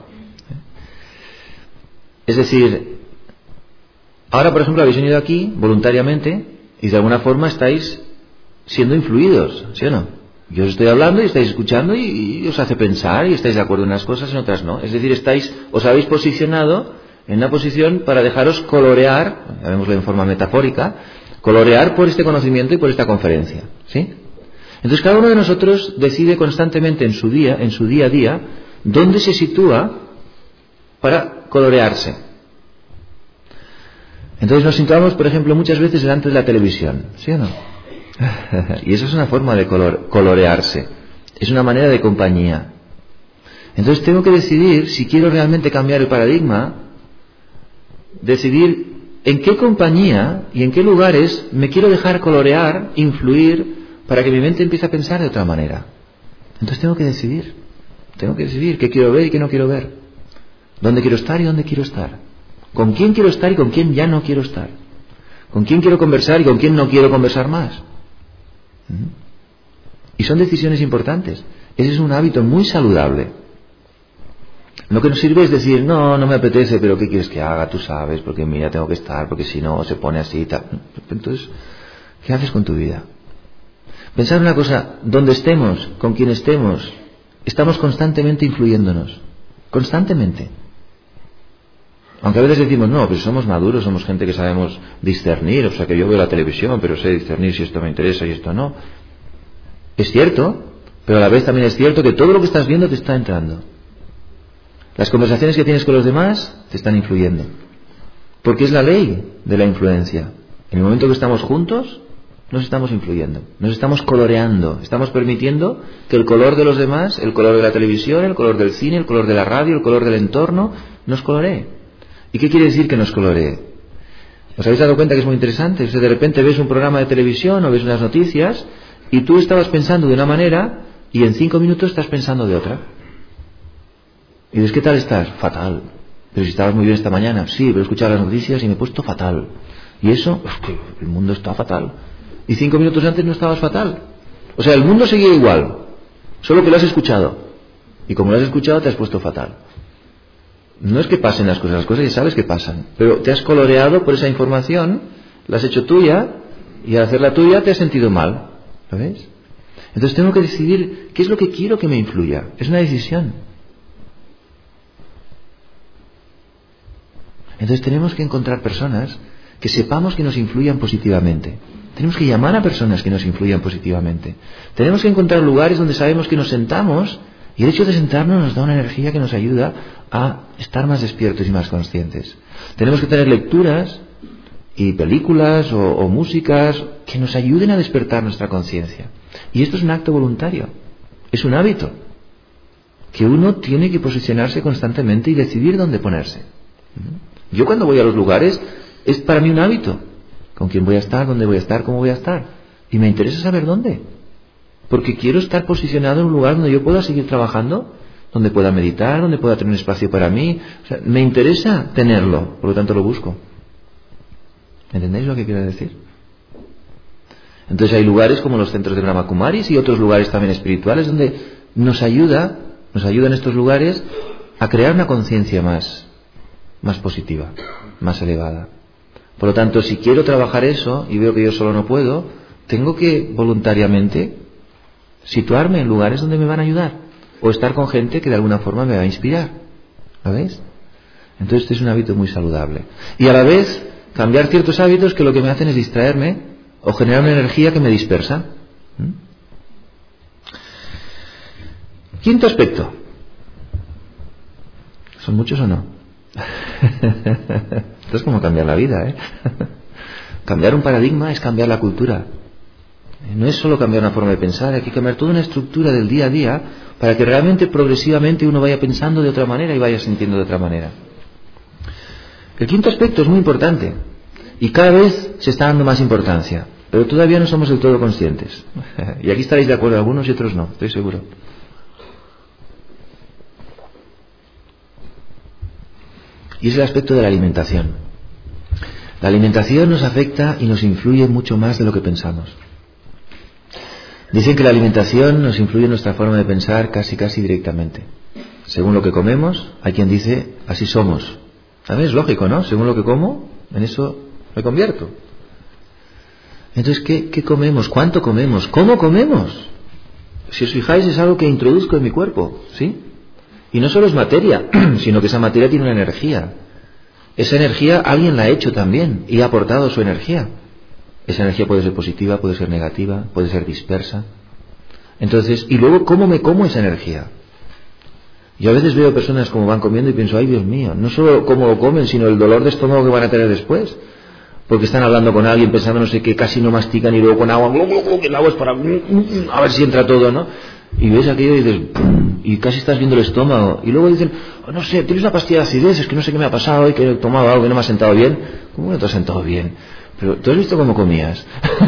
Speaker 1: Es decir, ahora por ejemplo habéis venido aquí voluntariamente y de alguna forma estáis siendo influidos, ¿sí o no? Yo os estoy hablando y estáis escuchando y, y os hace pensar y estáis de acuerdo en unas cosas y en otras no. Es decir, estáis, os habéis posicionado en una posición para dejaros colorear, llamémoslo en forma metafórica, colorear por este conocimiento y por esta conferencia, ¿sí? Entonces cada uno de nosotros decide constantemente en su día, en su día a día, dónde se sitúa para colorearse. Entonces nos situamos, por ejemplo, muchas veces delante de la televisión, ¿sí o no? Y eso es una forma de color, colorearse, es una manera de compañía. Entonces tengo que decidir, si quiero realmente cambiar el paradigma, decidir en qué compañía y en qué lugares me quiero dejar colorear, influir, para que mi mente empiece a pensar de otra manera. Entonces tengo que decidir, tengo que decidir qué quiero ver y qué no quiero ver, dónde quiero estar y dónde quiero estar, con quién quiero estar y con quién ya no quiero estar, con quién quiero conversar y con quién no quiero conversar más. Y son decisiones importantes. Ese es un hábito muy saludable. Lo que nos sirve es decir, no, no me apetece, pero ¿qué quieres que haga? Tú sabes, porque mira, tengo que estar, porque si no se pone así y tal. Entonces, ¿qué haces con tu vida? Pensar una cosa, donde estemos, con quien estemos, estamos constantemente influyéndonos. Constantemente. Aunque a veces decimos, no, pero somos maduros, somos gente que sabemos discernir, o sea que yo veo la televisión, pero sé discernir si esto me interesa y esto no. Es cierto, pero a la vez también es cierto que todo lo que estás viendo te está entrando. Las conversaciones que tienes con los demás te están influyendo. Porque es la ley de la influencia. En el momento que estamos juntos, nos estamos influyendo, nos estamos coloreando, estamos permitiendo que el color de los demás, el color de la televisión, el color del cine, el color de la radio, el color del entorno, nos coloree. ¿Y qué quiere decir que nos coloree? ¿Os habéis dado cuenta que es muy interesante? O sea, de repente ves un programa de televisión o ves unas noticias y tú estabas pensando de una manera y en cinco minutos estás pensando de otra. Y dices, ¿qué tal estás? Fatal. Pero si estabas muy bien esta mañana. Sí, pero he escuchado las noticias y me he puesto fatal. Y eso, es que el mundo está fatal. Y cinco minutos antes no estabas fatal. O sea, el mundo seguía igual, solo que lo has escuchado. Y como lo has escuchado te has puesto fatal. No es que pasen las cosas, las cosas ya sabes que pasan, pero te has coloreado por esa información, la has hecho tuya, y al hacerla tuya te has sentido mal. ¿Lo ves? Entonces tengo que decidir qué es lo que quiero que me influya. Es una decisión. Entonces tenemos que encontrar personas que sepamos que nos influyan positivamente. Tenemos que llamar a personas que nos influyan positivamente. Tenemos que encontrar lugares donde sabemos que nos sentamos y el hecho de sentarnos nos da una energía que nos ayuda a estar más despiertos y más conscientes. Tenemos que tener lecturas y películas o, o músicas que nos ayuden a despertar nuestra conciencia. Y esto es un acto voluntario. Es un hábito que uno tiene que posicionarse constantemente y decidir dónde ponerse. Yo cuando voy a los lugares es para mí un hábito. Con quién voy a estar, dónde voy a estar, cómo voy a estar. Y me interesa saber dónde. Porque quiero estar posicionado en un lugar donde yo pueda seguir trabajando, donde pueda meditar, donde pueda tener un espacio para mí. O sea, me interesa tenerlo, por lo tanto lo busco. ¿Entendéis lo que quiero decir? Entonces hay lugares como los centros de Brahma Kumaris y otros lugares también espirituales donde nos ayuda, nos ayudan estos lugares a crear una conciencia más, más positiva, más elevada. Por lo tanto, si quiero trabajar eso y veo que yo solo no puedo, tengo que voluntariamente situarme en lugares donde me van a ayudar o estar con gente que de alguna forma me va a inspirar. ¿Lo veis? Entonces este es un hábito muy saludable. Y a la vez cambiar ciertos hábitos que lo que me hacen es distraerme o generar una energía que me dispersa. ¿Mm? Quinto aspecto. ¿Son muchos o no? Esto es como cambiar la vida, ¿eh? Cambiar un paradigma es cambiar la cultura. No es solo cambiar una forma de pensar, hay que cambiar toda una estructura del día a día para que realmente progresivamente uno vaya pensando de otra manera y vaya sintiendo de otra manera. El quinto aspecto es muy importante y cada vez se está dando más importancia, pero todavía no somos del todo conscientes. Y aquí estaréis de acuerdo algunos y otros no, estoy seguro. Y es el aspecto de la alimentación. La alimentación nos afecta y nos influye mucho más de lo que pensamos. Dicen que la alimentación nos influye en nuestra forma de pensar casi casi directamente. Según lo que comemos, hay quien dice, así somos. También es lógico, ¿no? Según lo que como, en eso me convierto. Entonces, ¿qué, qué comemos? ¿Cuánto comemos? ¿Cómo comemos? Si os fijáis, es algo que introduzco en mi cuerpo, ¿sí? Y no solo es materia, sino que esa materia tiene una energía. Esa energía alguien la ha hecho también y ha aportado su energía. Esa energía puede ser positiva, puede ser negativa, puede ser dispersa. Entonces, y luego, ¿cómo me como esa energía? Yo a veces veo personas como van comiendo y pienso, ay Dios mío, no solo cómo lo comen, sino el dolor de estómago que van a tener después. Porque están hablando con alguien pensando no sé qué, casi no mastican y luego con agua, que el agua es para a ver si entra todo, ¿no? Y ves aquello y dices, ¡pum! Y casi estás viendo el estómago. Y luego dicen, oh, no sé, tienes una pastilla de acidez, es que no sé qué me ha pasado hoy, que he tomado algo que no me ha sentado bien. ¿Cómo no te has sentado bien? Pero ¿tú has visto cómo comías?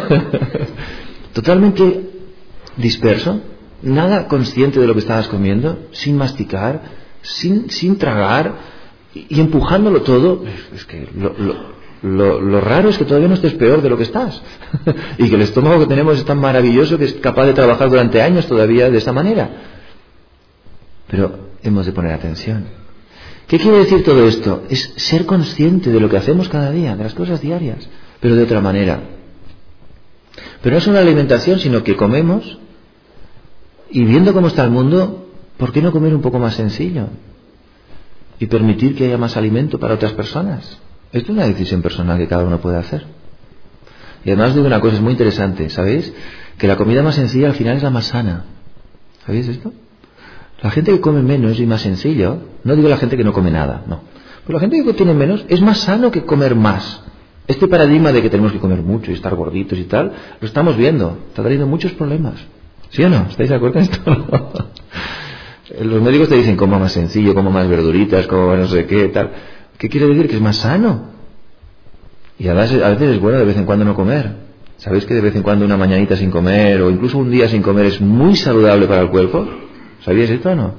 Speaker 1: Totalmente disperso, nada consciente de lo que estabas comiendo, sin masticar, sin, sin tragar y, y empujándolo todo. Es que lo, lo, lo, lo raro es que todavía no estés peor de lo que estás y que el estómago que tenemos es tan maravilloso que es capaz de trabajar durante años todavía de esa manera. Pero hemos de poner atención. ¿Qué quiere decir todo esto? Es ser consciente de lo que hacemos cada día, de las cosas diarias, pero de otra manera. Pero no es una alimentación, sino que comemos y viendo cómo está el mundo, ¿por qué no comer un poco más sencillo? Y permitir que haya más alimento para otras personas. Esto es una decisión personal que cada uno puede hacer. Y además digo una cosa, es muy interesante, ¿sabéis? Que la comida más sencilla al final es la más sana. ¿Sabéis esto? La gente que come menos y más sencillo, no digo la gente que no come nada, no. Pero la gente que tiene menos es más sano que comer más. Este paradigma de que tenemos que comer mucho y estar gorditos y tal, lo estamos viendo. Está trayendo muchos problemas. ¿Sí o no? ¿Estáis de acuerdo en esto? Los médicos te dicen coma más sencillo, coma más verduritas, coma no sé qué, tal. ¿Qué quiere decir? Que es más sano. Y a veces, a veces es bueno de vez en cuando no comer. ¿Sabéis que de vez en cuando una mañanita sin comer o incluso un día sin comer es muy saludable para el cuerpo? ¿Sabías esto o no?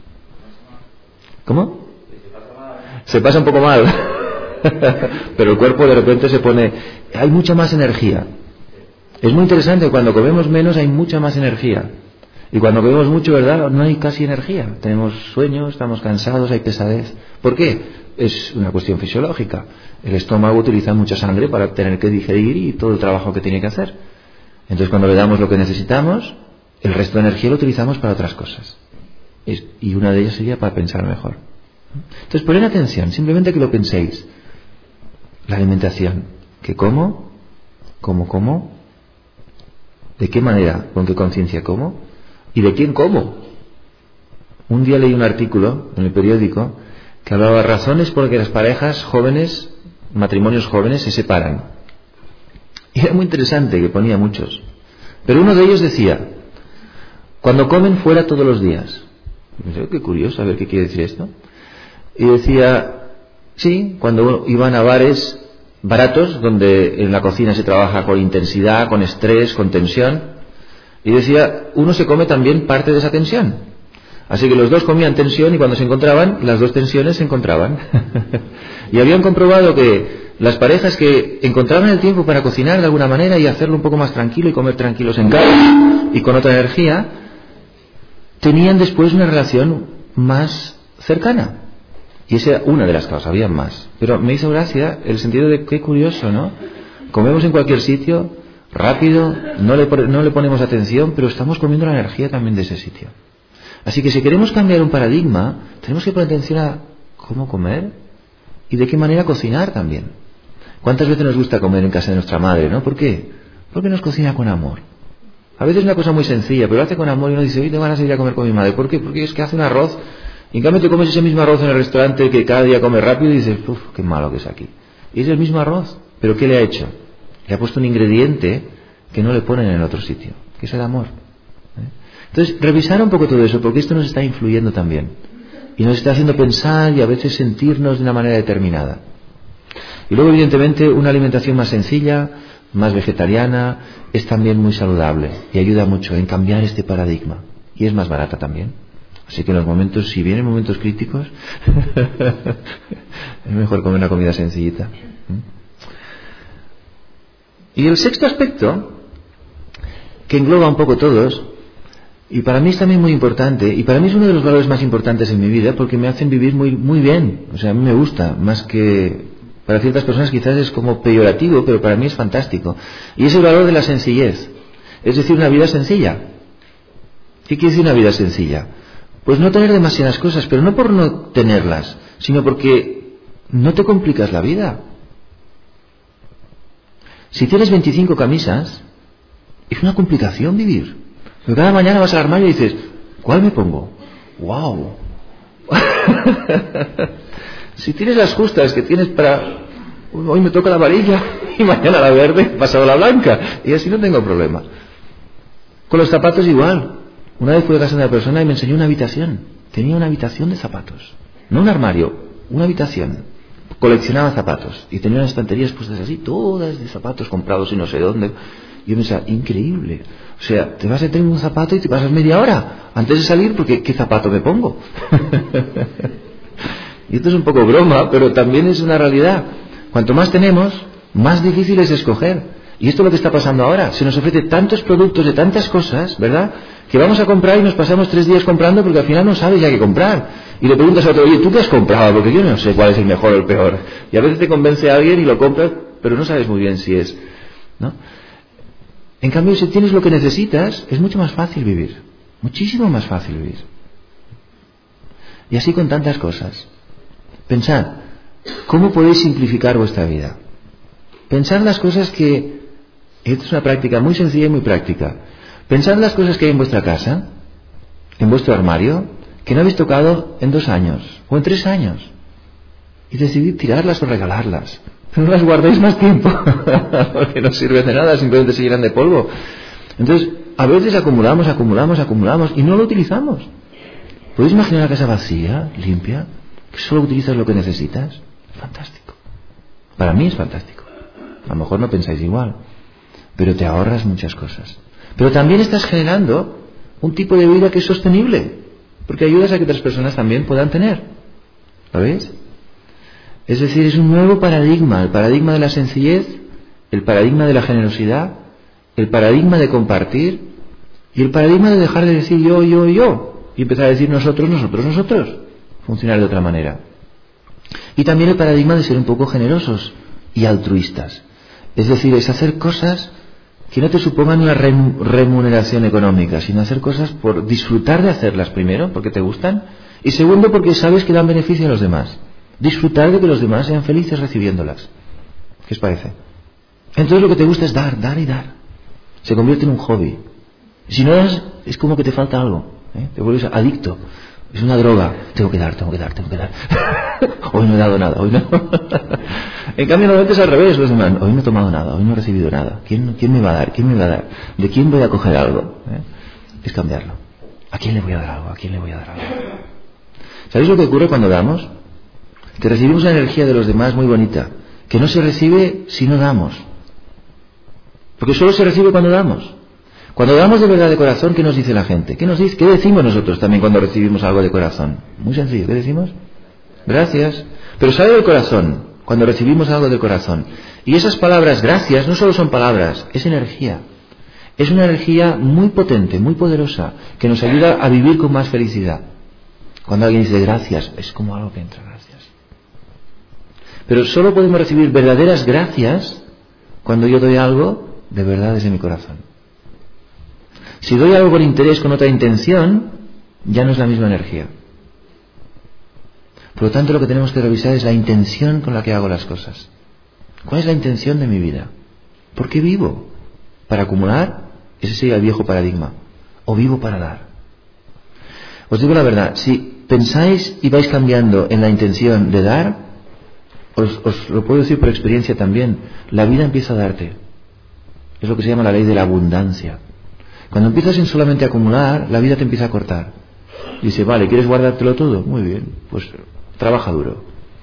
Speaker 1: ¿Cómo? Se pasa un poco mal. Pero el cuerpo de repente se pone... Hay mucha más energía. Es muy interesante que cuando comemos menos hay mucha más energía. Y cuando comemos mucho, ¿verdad? No hay casi energía. Tenemos sueño, estamos cansados, hay pesadez. ¿Por qué? Es una cuestión fisiológica. El estómago utiliza mucha sangre para tener que digerir y todo el trabajo que tiene que hacer. Entonces cuando le damos lo que necesitamos, el resto de energía lo utilizamos para otras cosas. Y una de ellas sería para pensar mejor. Entonces poned atención, simplemente que lo penséis. La alimentación. ¿Qué como? ¿Cómo como? ¿De qué manera? ¿Con qué conciencia como? ¿Y de quién como? Un día leí un artículo en el periódico que hablaba de razones por las que las parejas jóvenes, matrimonios jóvenes, se separan. Y era muy interesante, que ponía muchos. Pero uno de ellos decía, cuando comen fuera todos los días. Y me qué curioso, a ver qué quiere decir esto. Y decía, sí, cuando iban a bares baratos, donde en la cocina se trabaja con intensidad, con estrés, con tensión. Y decía, uno se come también parte de esa tensión. Así que los dos comían tensión y cuando se encontraban, las dos tensiones se encontraban. Y habían comprobado que las parejas que encontraban el tiempo para cocinar de alguna manera y hacerlo un poco más tranquilo y comer tranquilos en casa y con otra energía, tenían después una relación más cercana. Y esa era una de las causas, había más. Pero me hizo gracia el sentido de qué curioso, ¿no? Comemos en cualquier sitio, rápido, no le, no le ponemos atención, pero estamos comiendo la energía también de ese sitio. Así que si queremos cambiar un paradigma, tenemos que poner atención a cómo comer y de qué manera cocinar también. ¿Cuántas veces nos gusta comer en casa de nuestra madre, no? ¿Por qué? Porque nos cocina con amor. A veces es una cosa muy sencilla, pero lo hace con amor y uno dice, hoy tengo ganas de ir a comer con mi madre. ¿Por qué? Porque es que hace un arroz y en cambio te comes ese mismo arroz en el restaurante que cada día come rápido y dices, uff, qué malo que es aquí. Y es el mismo arroz, pero ¿qué le ha hecho? Le ha puesto un ingrediente que no le ponen en el otro sitio, que es el amor. ¿eh? Entonces, revisar un poco todo eso, porque esto nos está influyendo también. Y nos está haciendo pensar y a veces sentirnos de una manera determinada. Y luego, evidentemente, una alimentación más sencilla, más vegetariana, es también muy saludable y ayuda mucho en cambiar este paradigma. Y es más barata también. Así que en los momentos, si vienen momentos críticos, es mejor comer una comida sencillita. Y el sexto aspecto, que engloba un poco todos, y para mí es también muy importante, y para mí es uno de los valores más importantes en mi vida, porque me hacen vivir muy, muy bien. O sea, a mí me gusta, más que para ciertas personas quizás es como peyorativo, pero para mí es fantástico. Y es el valor de la sencillez, es decir, una vida sencilla. ¿Qué quiere decir una vida sencilla? Pues no tener demasiadas cosas, pero no por no tenerlas, sino porque no te complicas la vida. Si tienes veinticinco camisas, es una complicación vivir. Porque cada mañana vas al armario y dices, ¿cuál me pongo? ¡Wow! Si tienes las justas que tienes para... Hoy me toca la amarilla y mañana la verde, pasado la blanca. Y así no tengo problema. Con los zapatos igual. Una vez fui a casa de una persona y me enseñó una habitación. Tenía una habitación de zapatos. No un armario, una habitación. Coleccionaba zapatos. Y tenía unas estanterías puestas así, todas de zapatos comprados y no sé dónde. Y yo pensaba, increíble. O sea, te vas a tener un zapato y te pasas media hora antes de salir porque ¿qué zapato me pongo? Y esto es un poco broma, pero también es una realidad. Cuanto más tenemos, más difícil es escoger. Y esto es lo que está pasando ahora. Se nos ofrece tantos productos de tantas cosas, ¿verdad?, que vamos a comprar y nos pasamos tres días comprando porque al final no sabes ya qué comprar. Y le preguntas a otro, oye, ¿tú qué has comprado? Porque yo no sé cuál es el mejor o el peor. Y a veces te convence a alguien y lo compras, pero no sabes muy bien si es, ¿no? En cambio, si tienes lo que necesitas, es mucho más fácil vivir. Muchísimo más fácil vivir. Y así con tantas cosas. Pensad, ¿cómo podéis simplificar vuestra vida? Pensad las cosas que... Esto es una práctica muy sencilla y muy práctica. Pensad las cosas que hay en vuestra casa, en vuestro armario, que no habéis tocado en dos años o en tres años. Y decidid tirarlas o regalarlas. No las guardéis más tiempo, porque no sirven de nada, simplemente se llenan de polvo. Entonces, a veces acumulamos, acumulamos, acumulamos y no lo utilizamos. ¿Podéis imaginar una casa vacía, limpia, que solo utilizas lo que necesitas? Fantástico. Para mí es fantástico. A lo mejor no pensáis igual, pero te ahorras muchas cosas. Pero también estás generando un tipo de vida que es sostenible, porque ayudas a que otras personas también puedan tener. ¿Lo veis? Es decir, es un nuevo paradigma, el paradigma de la sencillez, el paradigma de la generosidad, el paradigma de compartir y el paradigma de dejar de decir yo, yo, yo y empezar a decir nosotros, nosotros, nosotros. Funcionar de otra manera. Y también el paradigma de ser un poco generosos y altruistas. Es decir, es hacer cosas que no te supongan una remuneración económica, sino hacer cosas por disfrutar de hacerlas primero, porque te gustan, y segundo, porque sabes que dan beneficio a los demás. Disfrutar de que los demás sean felices recibiéndolas. ¿Qué os parece? Entonces lo que te gusta es dar, dar y dar. Se convierte en un hobby. Si no es, es como que te falta algo, ¿eh? Te vuelves adicto. Es una droga. Tengo que dar, tengo que dar, tengo que dar. Hoy no he dado nada, hoy no. En cambio, normalmente es al revés. Los demás, hoy no he tomado nada, hoy no he recibido nada. ¿Quién, quién me va a dar? ¿Quién me va a dar? ¿De quién voy a coger algo? ¿Eh? Es cambiarlo. ¿A quién le voy a dar algo? ¿A quién le voy a dar algo? ¿Sabéis lo que ocurre cuando damos? Que recibimos una energía de los demás muy bonita, que no se recibe si no damos. Porque solo se recibe cuando damos. Cuando damos de verdad de corazón, ¿qué nos dice la gente? ¿Qué nos dice? ¿Qué decimos nosotros también cuando recibimos algo de corazón? Muy sencillo, ¿qué decimos? Gracias. Pero sale del corazón, cuando recibimos algo del corazón. Y esas palabras, gracias, no solo son palabras, es energía. Es una energía muy potente, muy poderosa, que nos ayuda a vivir con más felicidad. Cuando alguien dice gracias, es como algo que entra, gracias. Pero solo podemos recibir verdaderas gracias cuando yo doy algo de verdad desde mi corazón. Si doy algo por interés con otra intención, ya no es la misma energía. Por lo tanto, lo que tenemos que revisar es la intención con la que hago las cosas. ¿Cuál es la intención de mi vida? ¿Por qué vivo? ¿Para acumular? Ese sería el viejo paradigma. ¿O vivo para dar? Os digo la verdad, si pensáis y vais cambiando en la intención de dar, os, os lo puedo decir por experiencia también, la vida empieza a darte. Es lo que se llama la ley de la abundancia. Cuando empiezas en solamente acumular, la vida te empieza a cortar. Dice, vale, ¿quieres guardártelo todo? Muy bien, pues trabaja duro.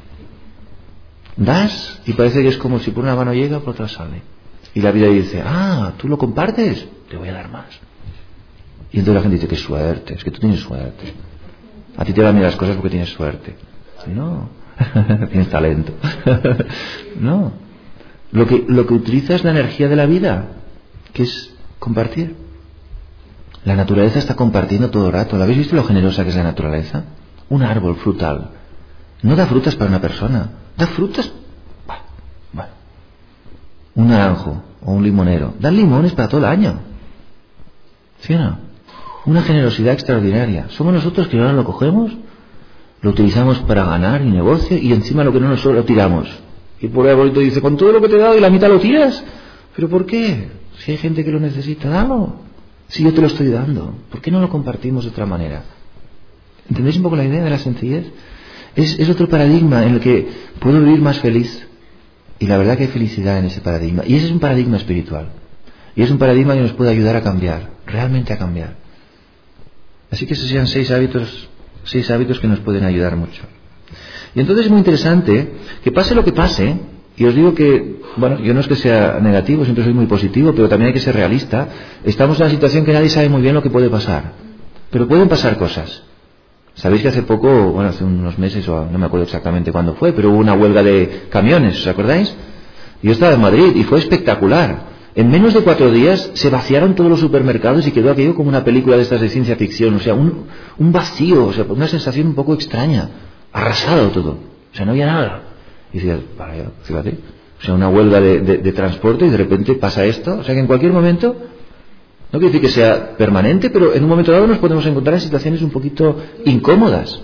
Speaker 1: Das y parece que es como si por una mano llega, por otra sale. Y la vida dice, ah, ¿tú lo compartes? Te voy a dar más. Y entonces la gente dice, qué suerte, es que tú tienes suerte. A ti te van bien las cosas porque tienes suerte. No, tienes talento. No. Lo que, lo que utiliza es la energía de la vida, que es compartir. La naturaleza está compartiendo todo el rato. ¿La habéis visto lo generosa que es la naturaleza? Un árbol frutal no da frutas para una persona, da frutas. Bah, bueno. Un naranjo o un limonero dan limones para todo el año. ¿Sí o no? Una generosidad extraordinaria. Somos nosotros que ahora lo cogemos, lo utilizamos para ganar y negocio, y encima lo que no nos sobra lo tiramos. Y por ahí el bonito dice, con todo lo que te he dado y la mitad lo tiras. ¿Pero por qué? Si hay gente que lo necesita, dalo. Si yo te lo estoy dando, ¿por qué no lo compartimos de otra manera? ¿Entendéis un poco la idea de la sencillez? Es, es otro paradigma en el que puedo vivir más feliz. Y la verdad que hay felicidad en ese paradigma. Y ese es un paradigma espiritual. Y es un paradigma que nos puede ayudar a cambiar, realmente a cambiar. Así que esos sean seis hábitos, seis hábitos que nos pueden ayudar mucho. Y entonces es muy interesante que pase lo que pase, y os digo que, bueno, yo no es que sea negativo, siempre soy muy positivo, pero también hay que ser realista. Estamos en una situación que nadie sabe muy bien lo que puede pasar, pero pueden pasar cosas. Sabéis que hace poco, bueno, hace unos meses, o no me acuerdo exactamente cuándo fue, pero hubo una huelga de camiones, ¿os acordáis? Yo estaba en Madrid y fue espectacular. En menos de cuatro días se vaciaron todos los supermercados y quedó aquello como una película de estas de ciencia ficción, o sea, un, un vacío, o sea, una sensación un poco extraña, arrasado todo, o sea, no había nada. Y decías, vale, fíjate, o sea, una huelga de, de, de transporte y de repente pasa esto, o sea, que en cualquier momento, no quiero decir que sea permanente, pero en un momento dado nos podemos encontrar en situaciones un poquito incómodas.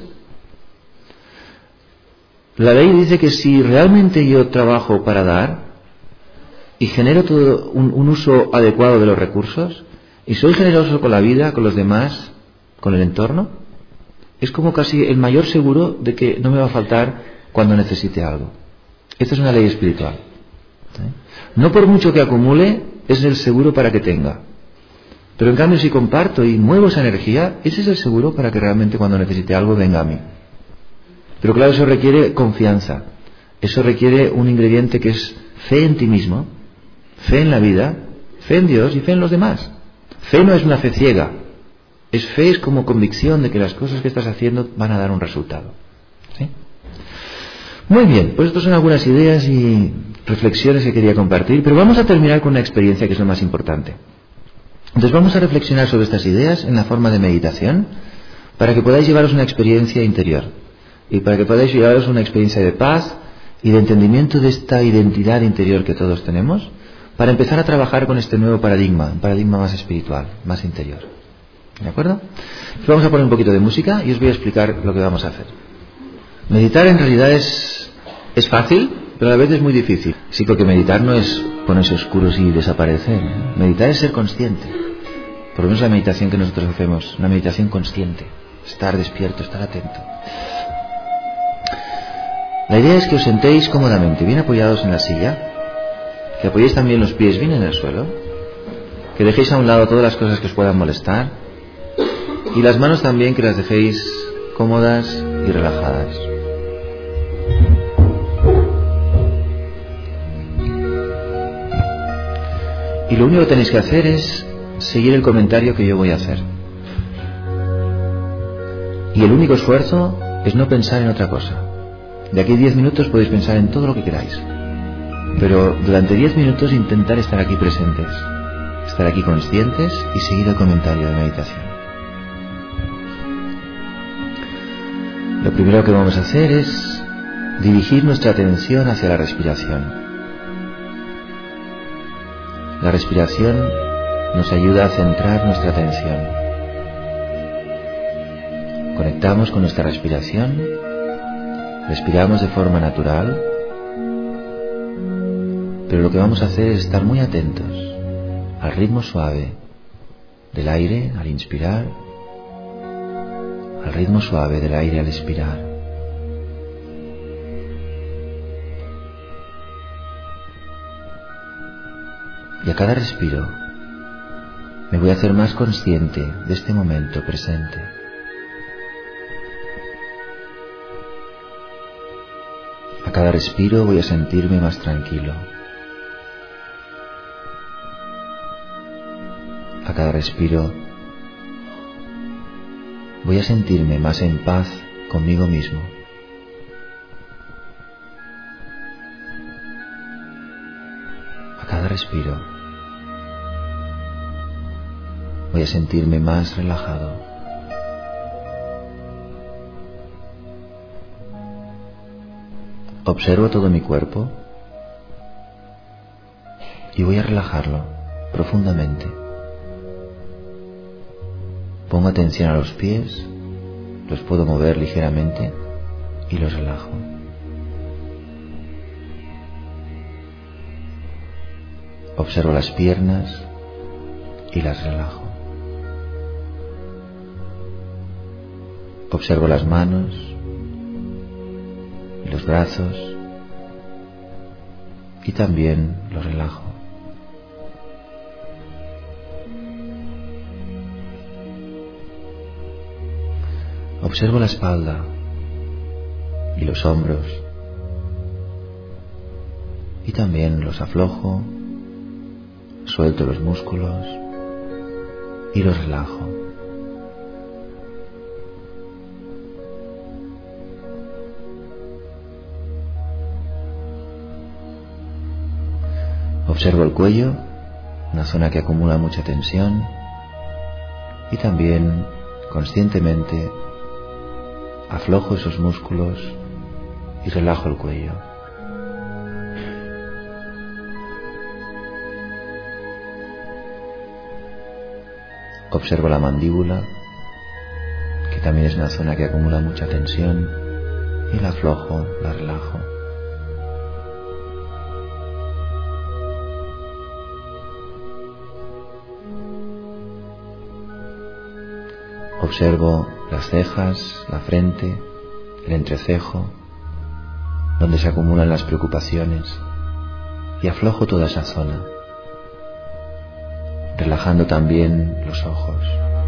Speaker 1: La ley dice que si realmente yo trabajo para dar y genero todo un, un uso adecuado de los recursos y soy generoso con la vida, con los demás, con el entorno, es como casi el mayor seguro de que no me va a faltar cuando necesite algo. Esta es una ley espiritual. ¿Eh? No por mucho que acumule es el seguro para que tenga, pero en cambio si comparto y muevo esa energía, ese es el seguro para que realmente cuando necesite algo venga a mí. Pero claro, eso requiere confianza, eso requiere un ingrediente que es fe en ti mismo, fe en la vida, fe en Dios y fe en los demás. Fe no es una fe ciega, es fe, es como convicción de que las cosas que estás haciendo van a dar un resultado. ¿Sí? Muy bien, pues estas son algunas ideas y reflexiones que quería compartir, pero vamos a terminar con una experiencia que es lo más importante. Entonces vamos a reflexionar sobre estas ideas en la forma de meditación para que podáis llevaros una experiencia interior y para que podáis llevaros una experiencia de paz y de entendimiento de esta identidad interior que todos tenemos, para empezar a trabajar con este nuevo paradigma, un paradigma más espiritual, más interior. ¿De acuerdo? Pues vamos a poner un poquito de música y os voy a explicar lo que vamos a hacer. Meditar en realidad es, es fácil, pero a la vez es muy difícil. Sí, porque meditar no es ponerse oscuros y desaparecer. ¿eh? Meditar es ser consciente. Por lo menos la meditación que nosotros hacemos, una meditación consciente. Estar despierto, estar atento. La idea es que os sentéis cómodamente, bien apoyados en la silla, que apoyéis también los pies bien en el suelo, que dejéis a un lado todas las cosas que os puedan molestar y las manos también que las dejéis cómodas y relajadas. Y lo único que tenéis que hacer es seguir el comentario que yo voy a hacer. Y el único esfuerzo es no pensar en otra cosa. De aquí a diez minutos podéis pensar en todo lo que queráis, pero durante diez minutos intentar estar aquí presentes, estar aquí conscientes y seguir el comentario de meditación. Lo primero que vamos a hacer es dirigir nuestra atención hacia la respiración. La respiración nos ayuda a centrar nuestra atención. Conectamos con nuestra respiración, respiramos de forma natural, pero lo que vamos a hacer es estar muy atentos al ritmo suave del aire al inspirar, al ritmo suave del aire al expirar. Y a cada respiro me voy a hacer más consciente de este momento presente. A cada respiro voy a sentirme más tranquilo. A cada respiro voy a sentirme más en paz conmigo mismo. A cada respiro voy a sentirme más relajado. Observo todo mi cuerpo y voy a relajarlo profundamente. Pongo atención a los pies, los puedo mover ligeramente y los relajo. Observo las piernas y las relajo. Observo las manos y los brazos y también los relajo. Observo la espalda y los hombros y también los aflojo, suelto los músculos y los relajo. Observo el cuello, una zona que acumula mucha tensión, y también conscientemente aflojo esos músculos y relajo el cuello. Observo la mandíbula, que también es una zona que acumula mucha tensión, y la aflojo, la relajo. Observo las cejas, la frente, el entrecejo, donde se acumulan las preocupaciones, y aflojo toda esa zona, relajando también los ojos.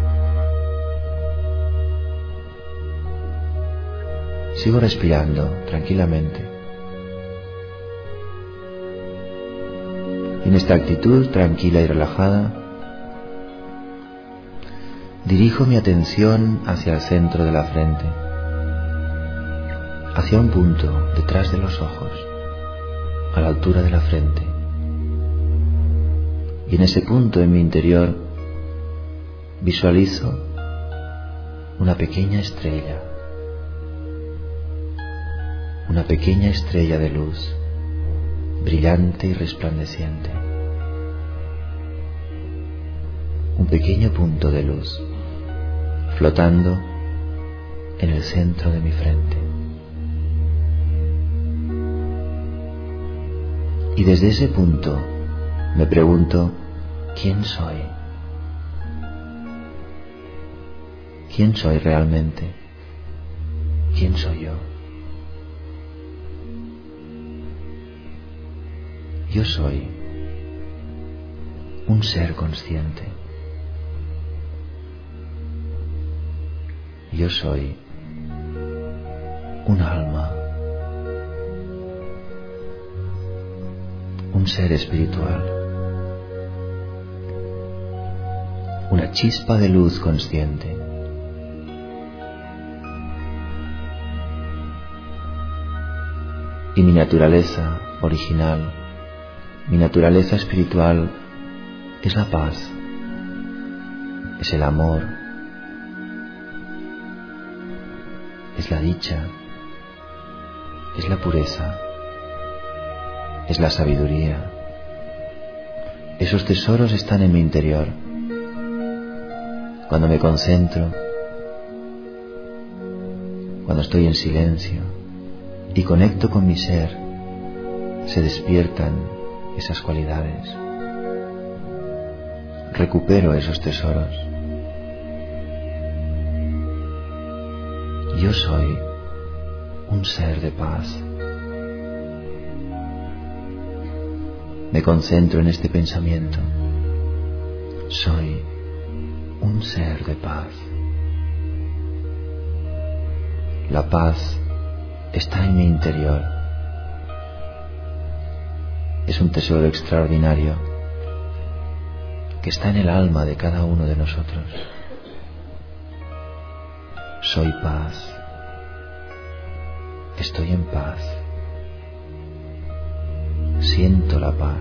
Speaker 1: Sigo respirando tranquilamente. Y en esta actitud tranquila y relajada, dirijo mi atención hacia el centro de la frente, hacia un punto detrás de los ojos, a la altura de la frente. Y en ese punto en mi interior visualizo una pequeña estrella, una pequeña estrella de luz, brillante y resplandeciente. Un pequeño punto de luz flotando en el centro de mi frente. Y desde ese punto me pregunto, ¿quién soy? ¿Quién soy realmente? ¿Quién soy yo? Yo soy un ser consciente. Yo soy un alma, un ser espiritual, una chispa de luz consciente. Y mi naturaleza original, mi naturaleza espiritual es la paz, es el amor, es la dicha, es la pureza, es la sabiduría. Esos tesoros están en mi interior. Cuando me concentro, cuando estoy en silencio y conecto con mi ser, se despiertan esas cualidades. Recupero esos tesoros. Yo soy un ser de paz. Me concentro en este pensamiento. Soy un ser de paz. La paz está en mi interior. Es un tesoro extraordinario que está en el alma de cada uno de nosotros. Soy paz. Estoy en paz. Siento la paz.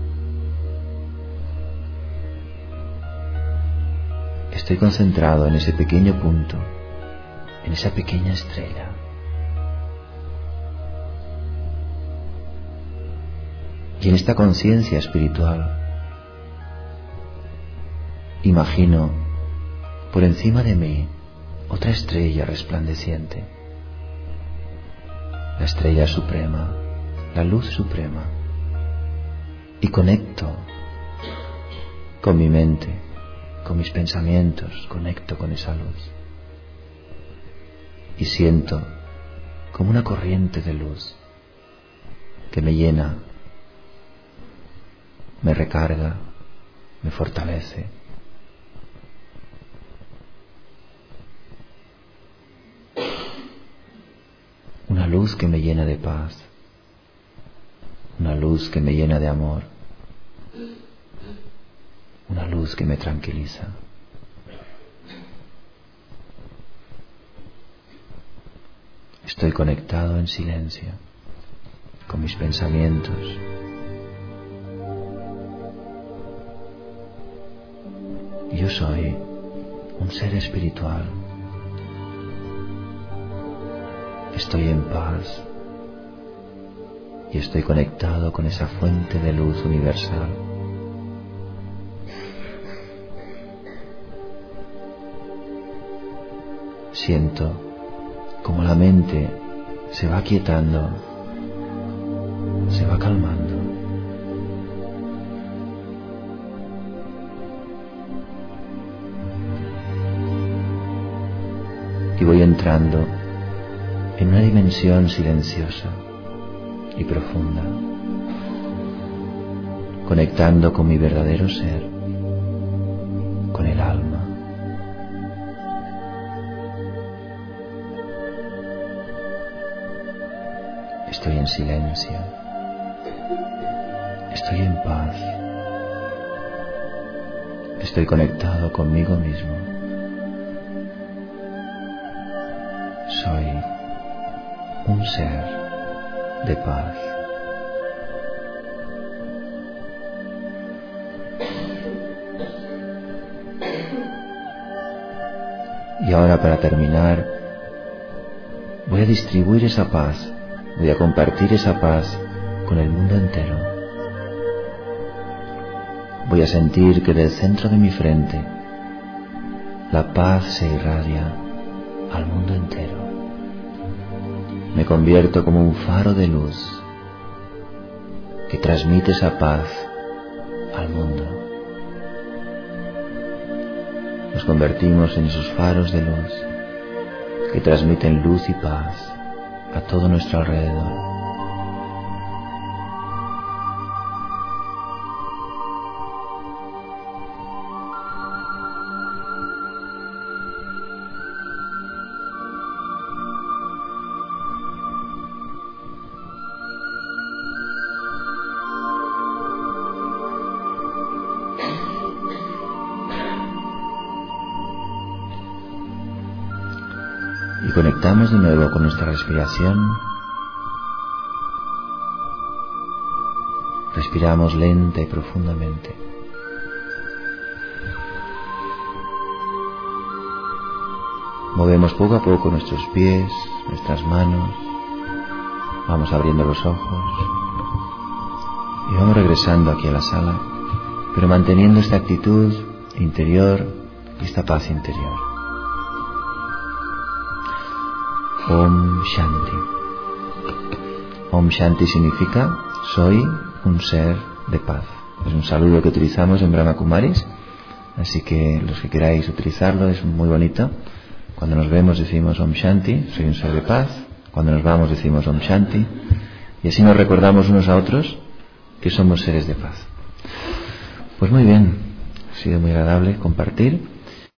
Speaker 1: Estoy concentrado en ese pequeño punto, en esa pequeña estrella. Y en esta conciencia espiritual, imagino por encima de mí otra estrella resplandeciente, la estrella suprema, la luz suprema, y conecto con mi mente, con mis pensamientos, conecto con esa luz y siento como una corriente de luz que me llena, me recarga, me fortalece. Una luz que me llena de paz, una luz que me llena de amor, una luz que me tranquiliza. Estoy conectado en silencio con mis pensamientos. Yo soy un ser espiritual. Estoy en paz y estoy conectado con esa fuente de luz universal. Siento como la mente se va aquietando, se va calmando. Y voy entrando en una dimensión silenciosa y profunda, conectando con mi verdadero ser, con el alma. Estoy en silencio, estoy en paz, estoy conectado conmigo mismo. Soy un ser de paz. Y ahora, para terminar, voy a distribuir esa paz, voy a compartir esa paz con el mundo entero. Voy a sentir que del centro de mi frente la paz se irradia al mundo entero. Me convierto como un faro de luz que transmite esa paz al mundo. Nos convertimos en esos faros de luz que transmiten luz y paz a todo nuestro alrededor. Y conectamos de nuevo con nuestra respiración. Respiramos lenta y profundamente. Movemos poco a poco nuestros pies, nuestras manos. Vamos abriendo los ojos. Y vamos regresando aquí a la sala, pero manteniendo esta actitud interior y esta paz interior. Om Shanti. Om Shanti significa soy un ser de paz. Es un saludo que utilizamos en Brahma Kumaris, así que los que queráis utilizarlo es muy bonito. Cuando nos vemos decimos Om Shanti, soy un ser de paz. Cuando nos vamos decimos Om Shanti, y así nos recordamos unos a otros que somos seres de paz. Pues muy bien, ha sido muy agradable compartir.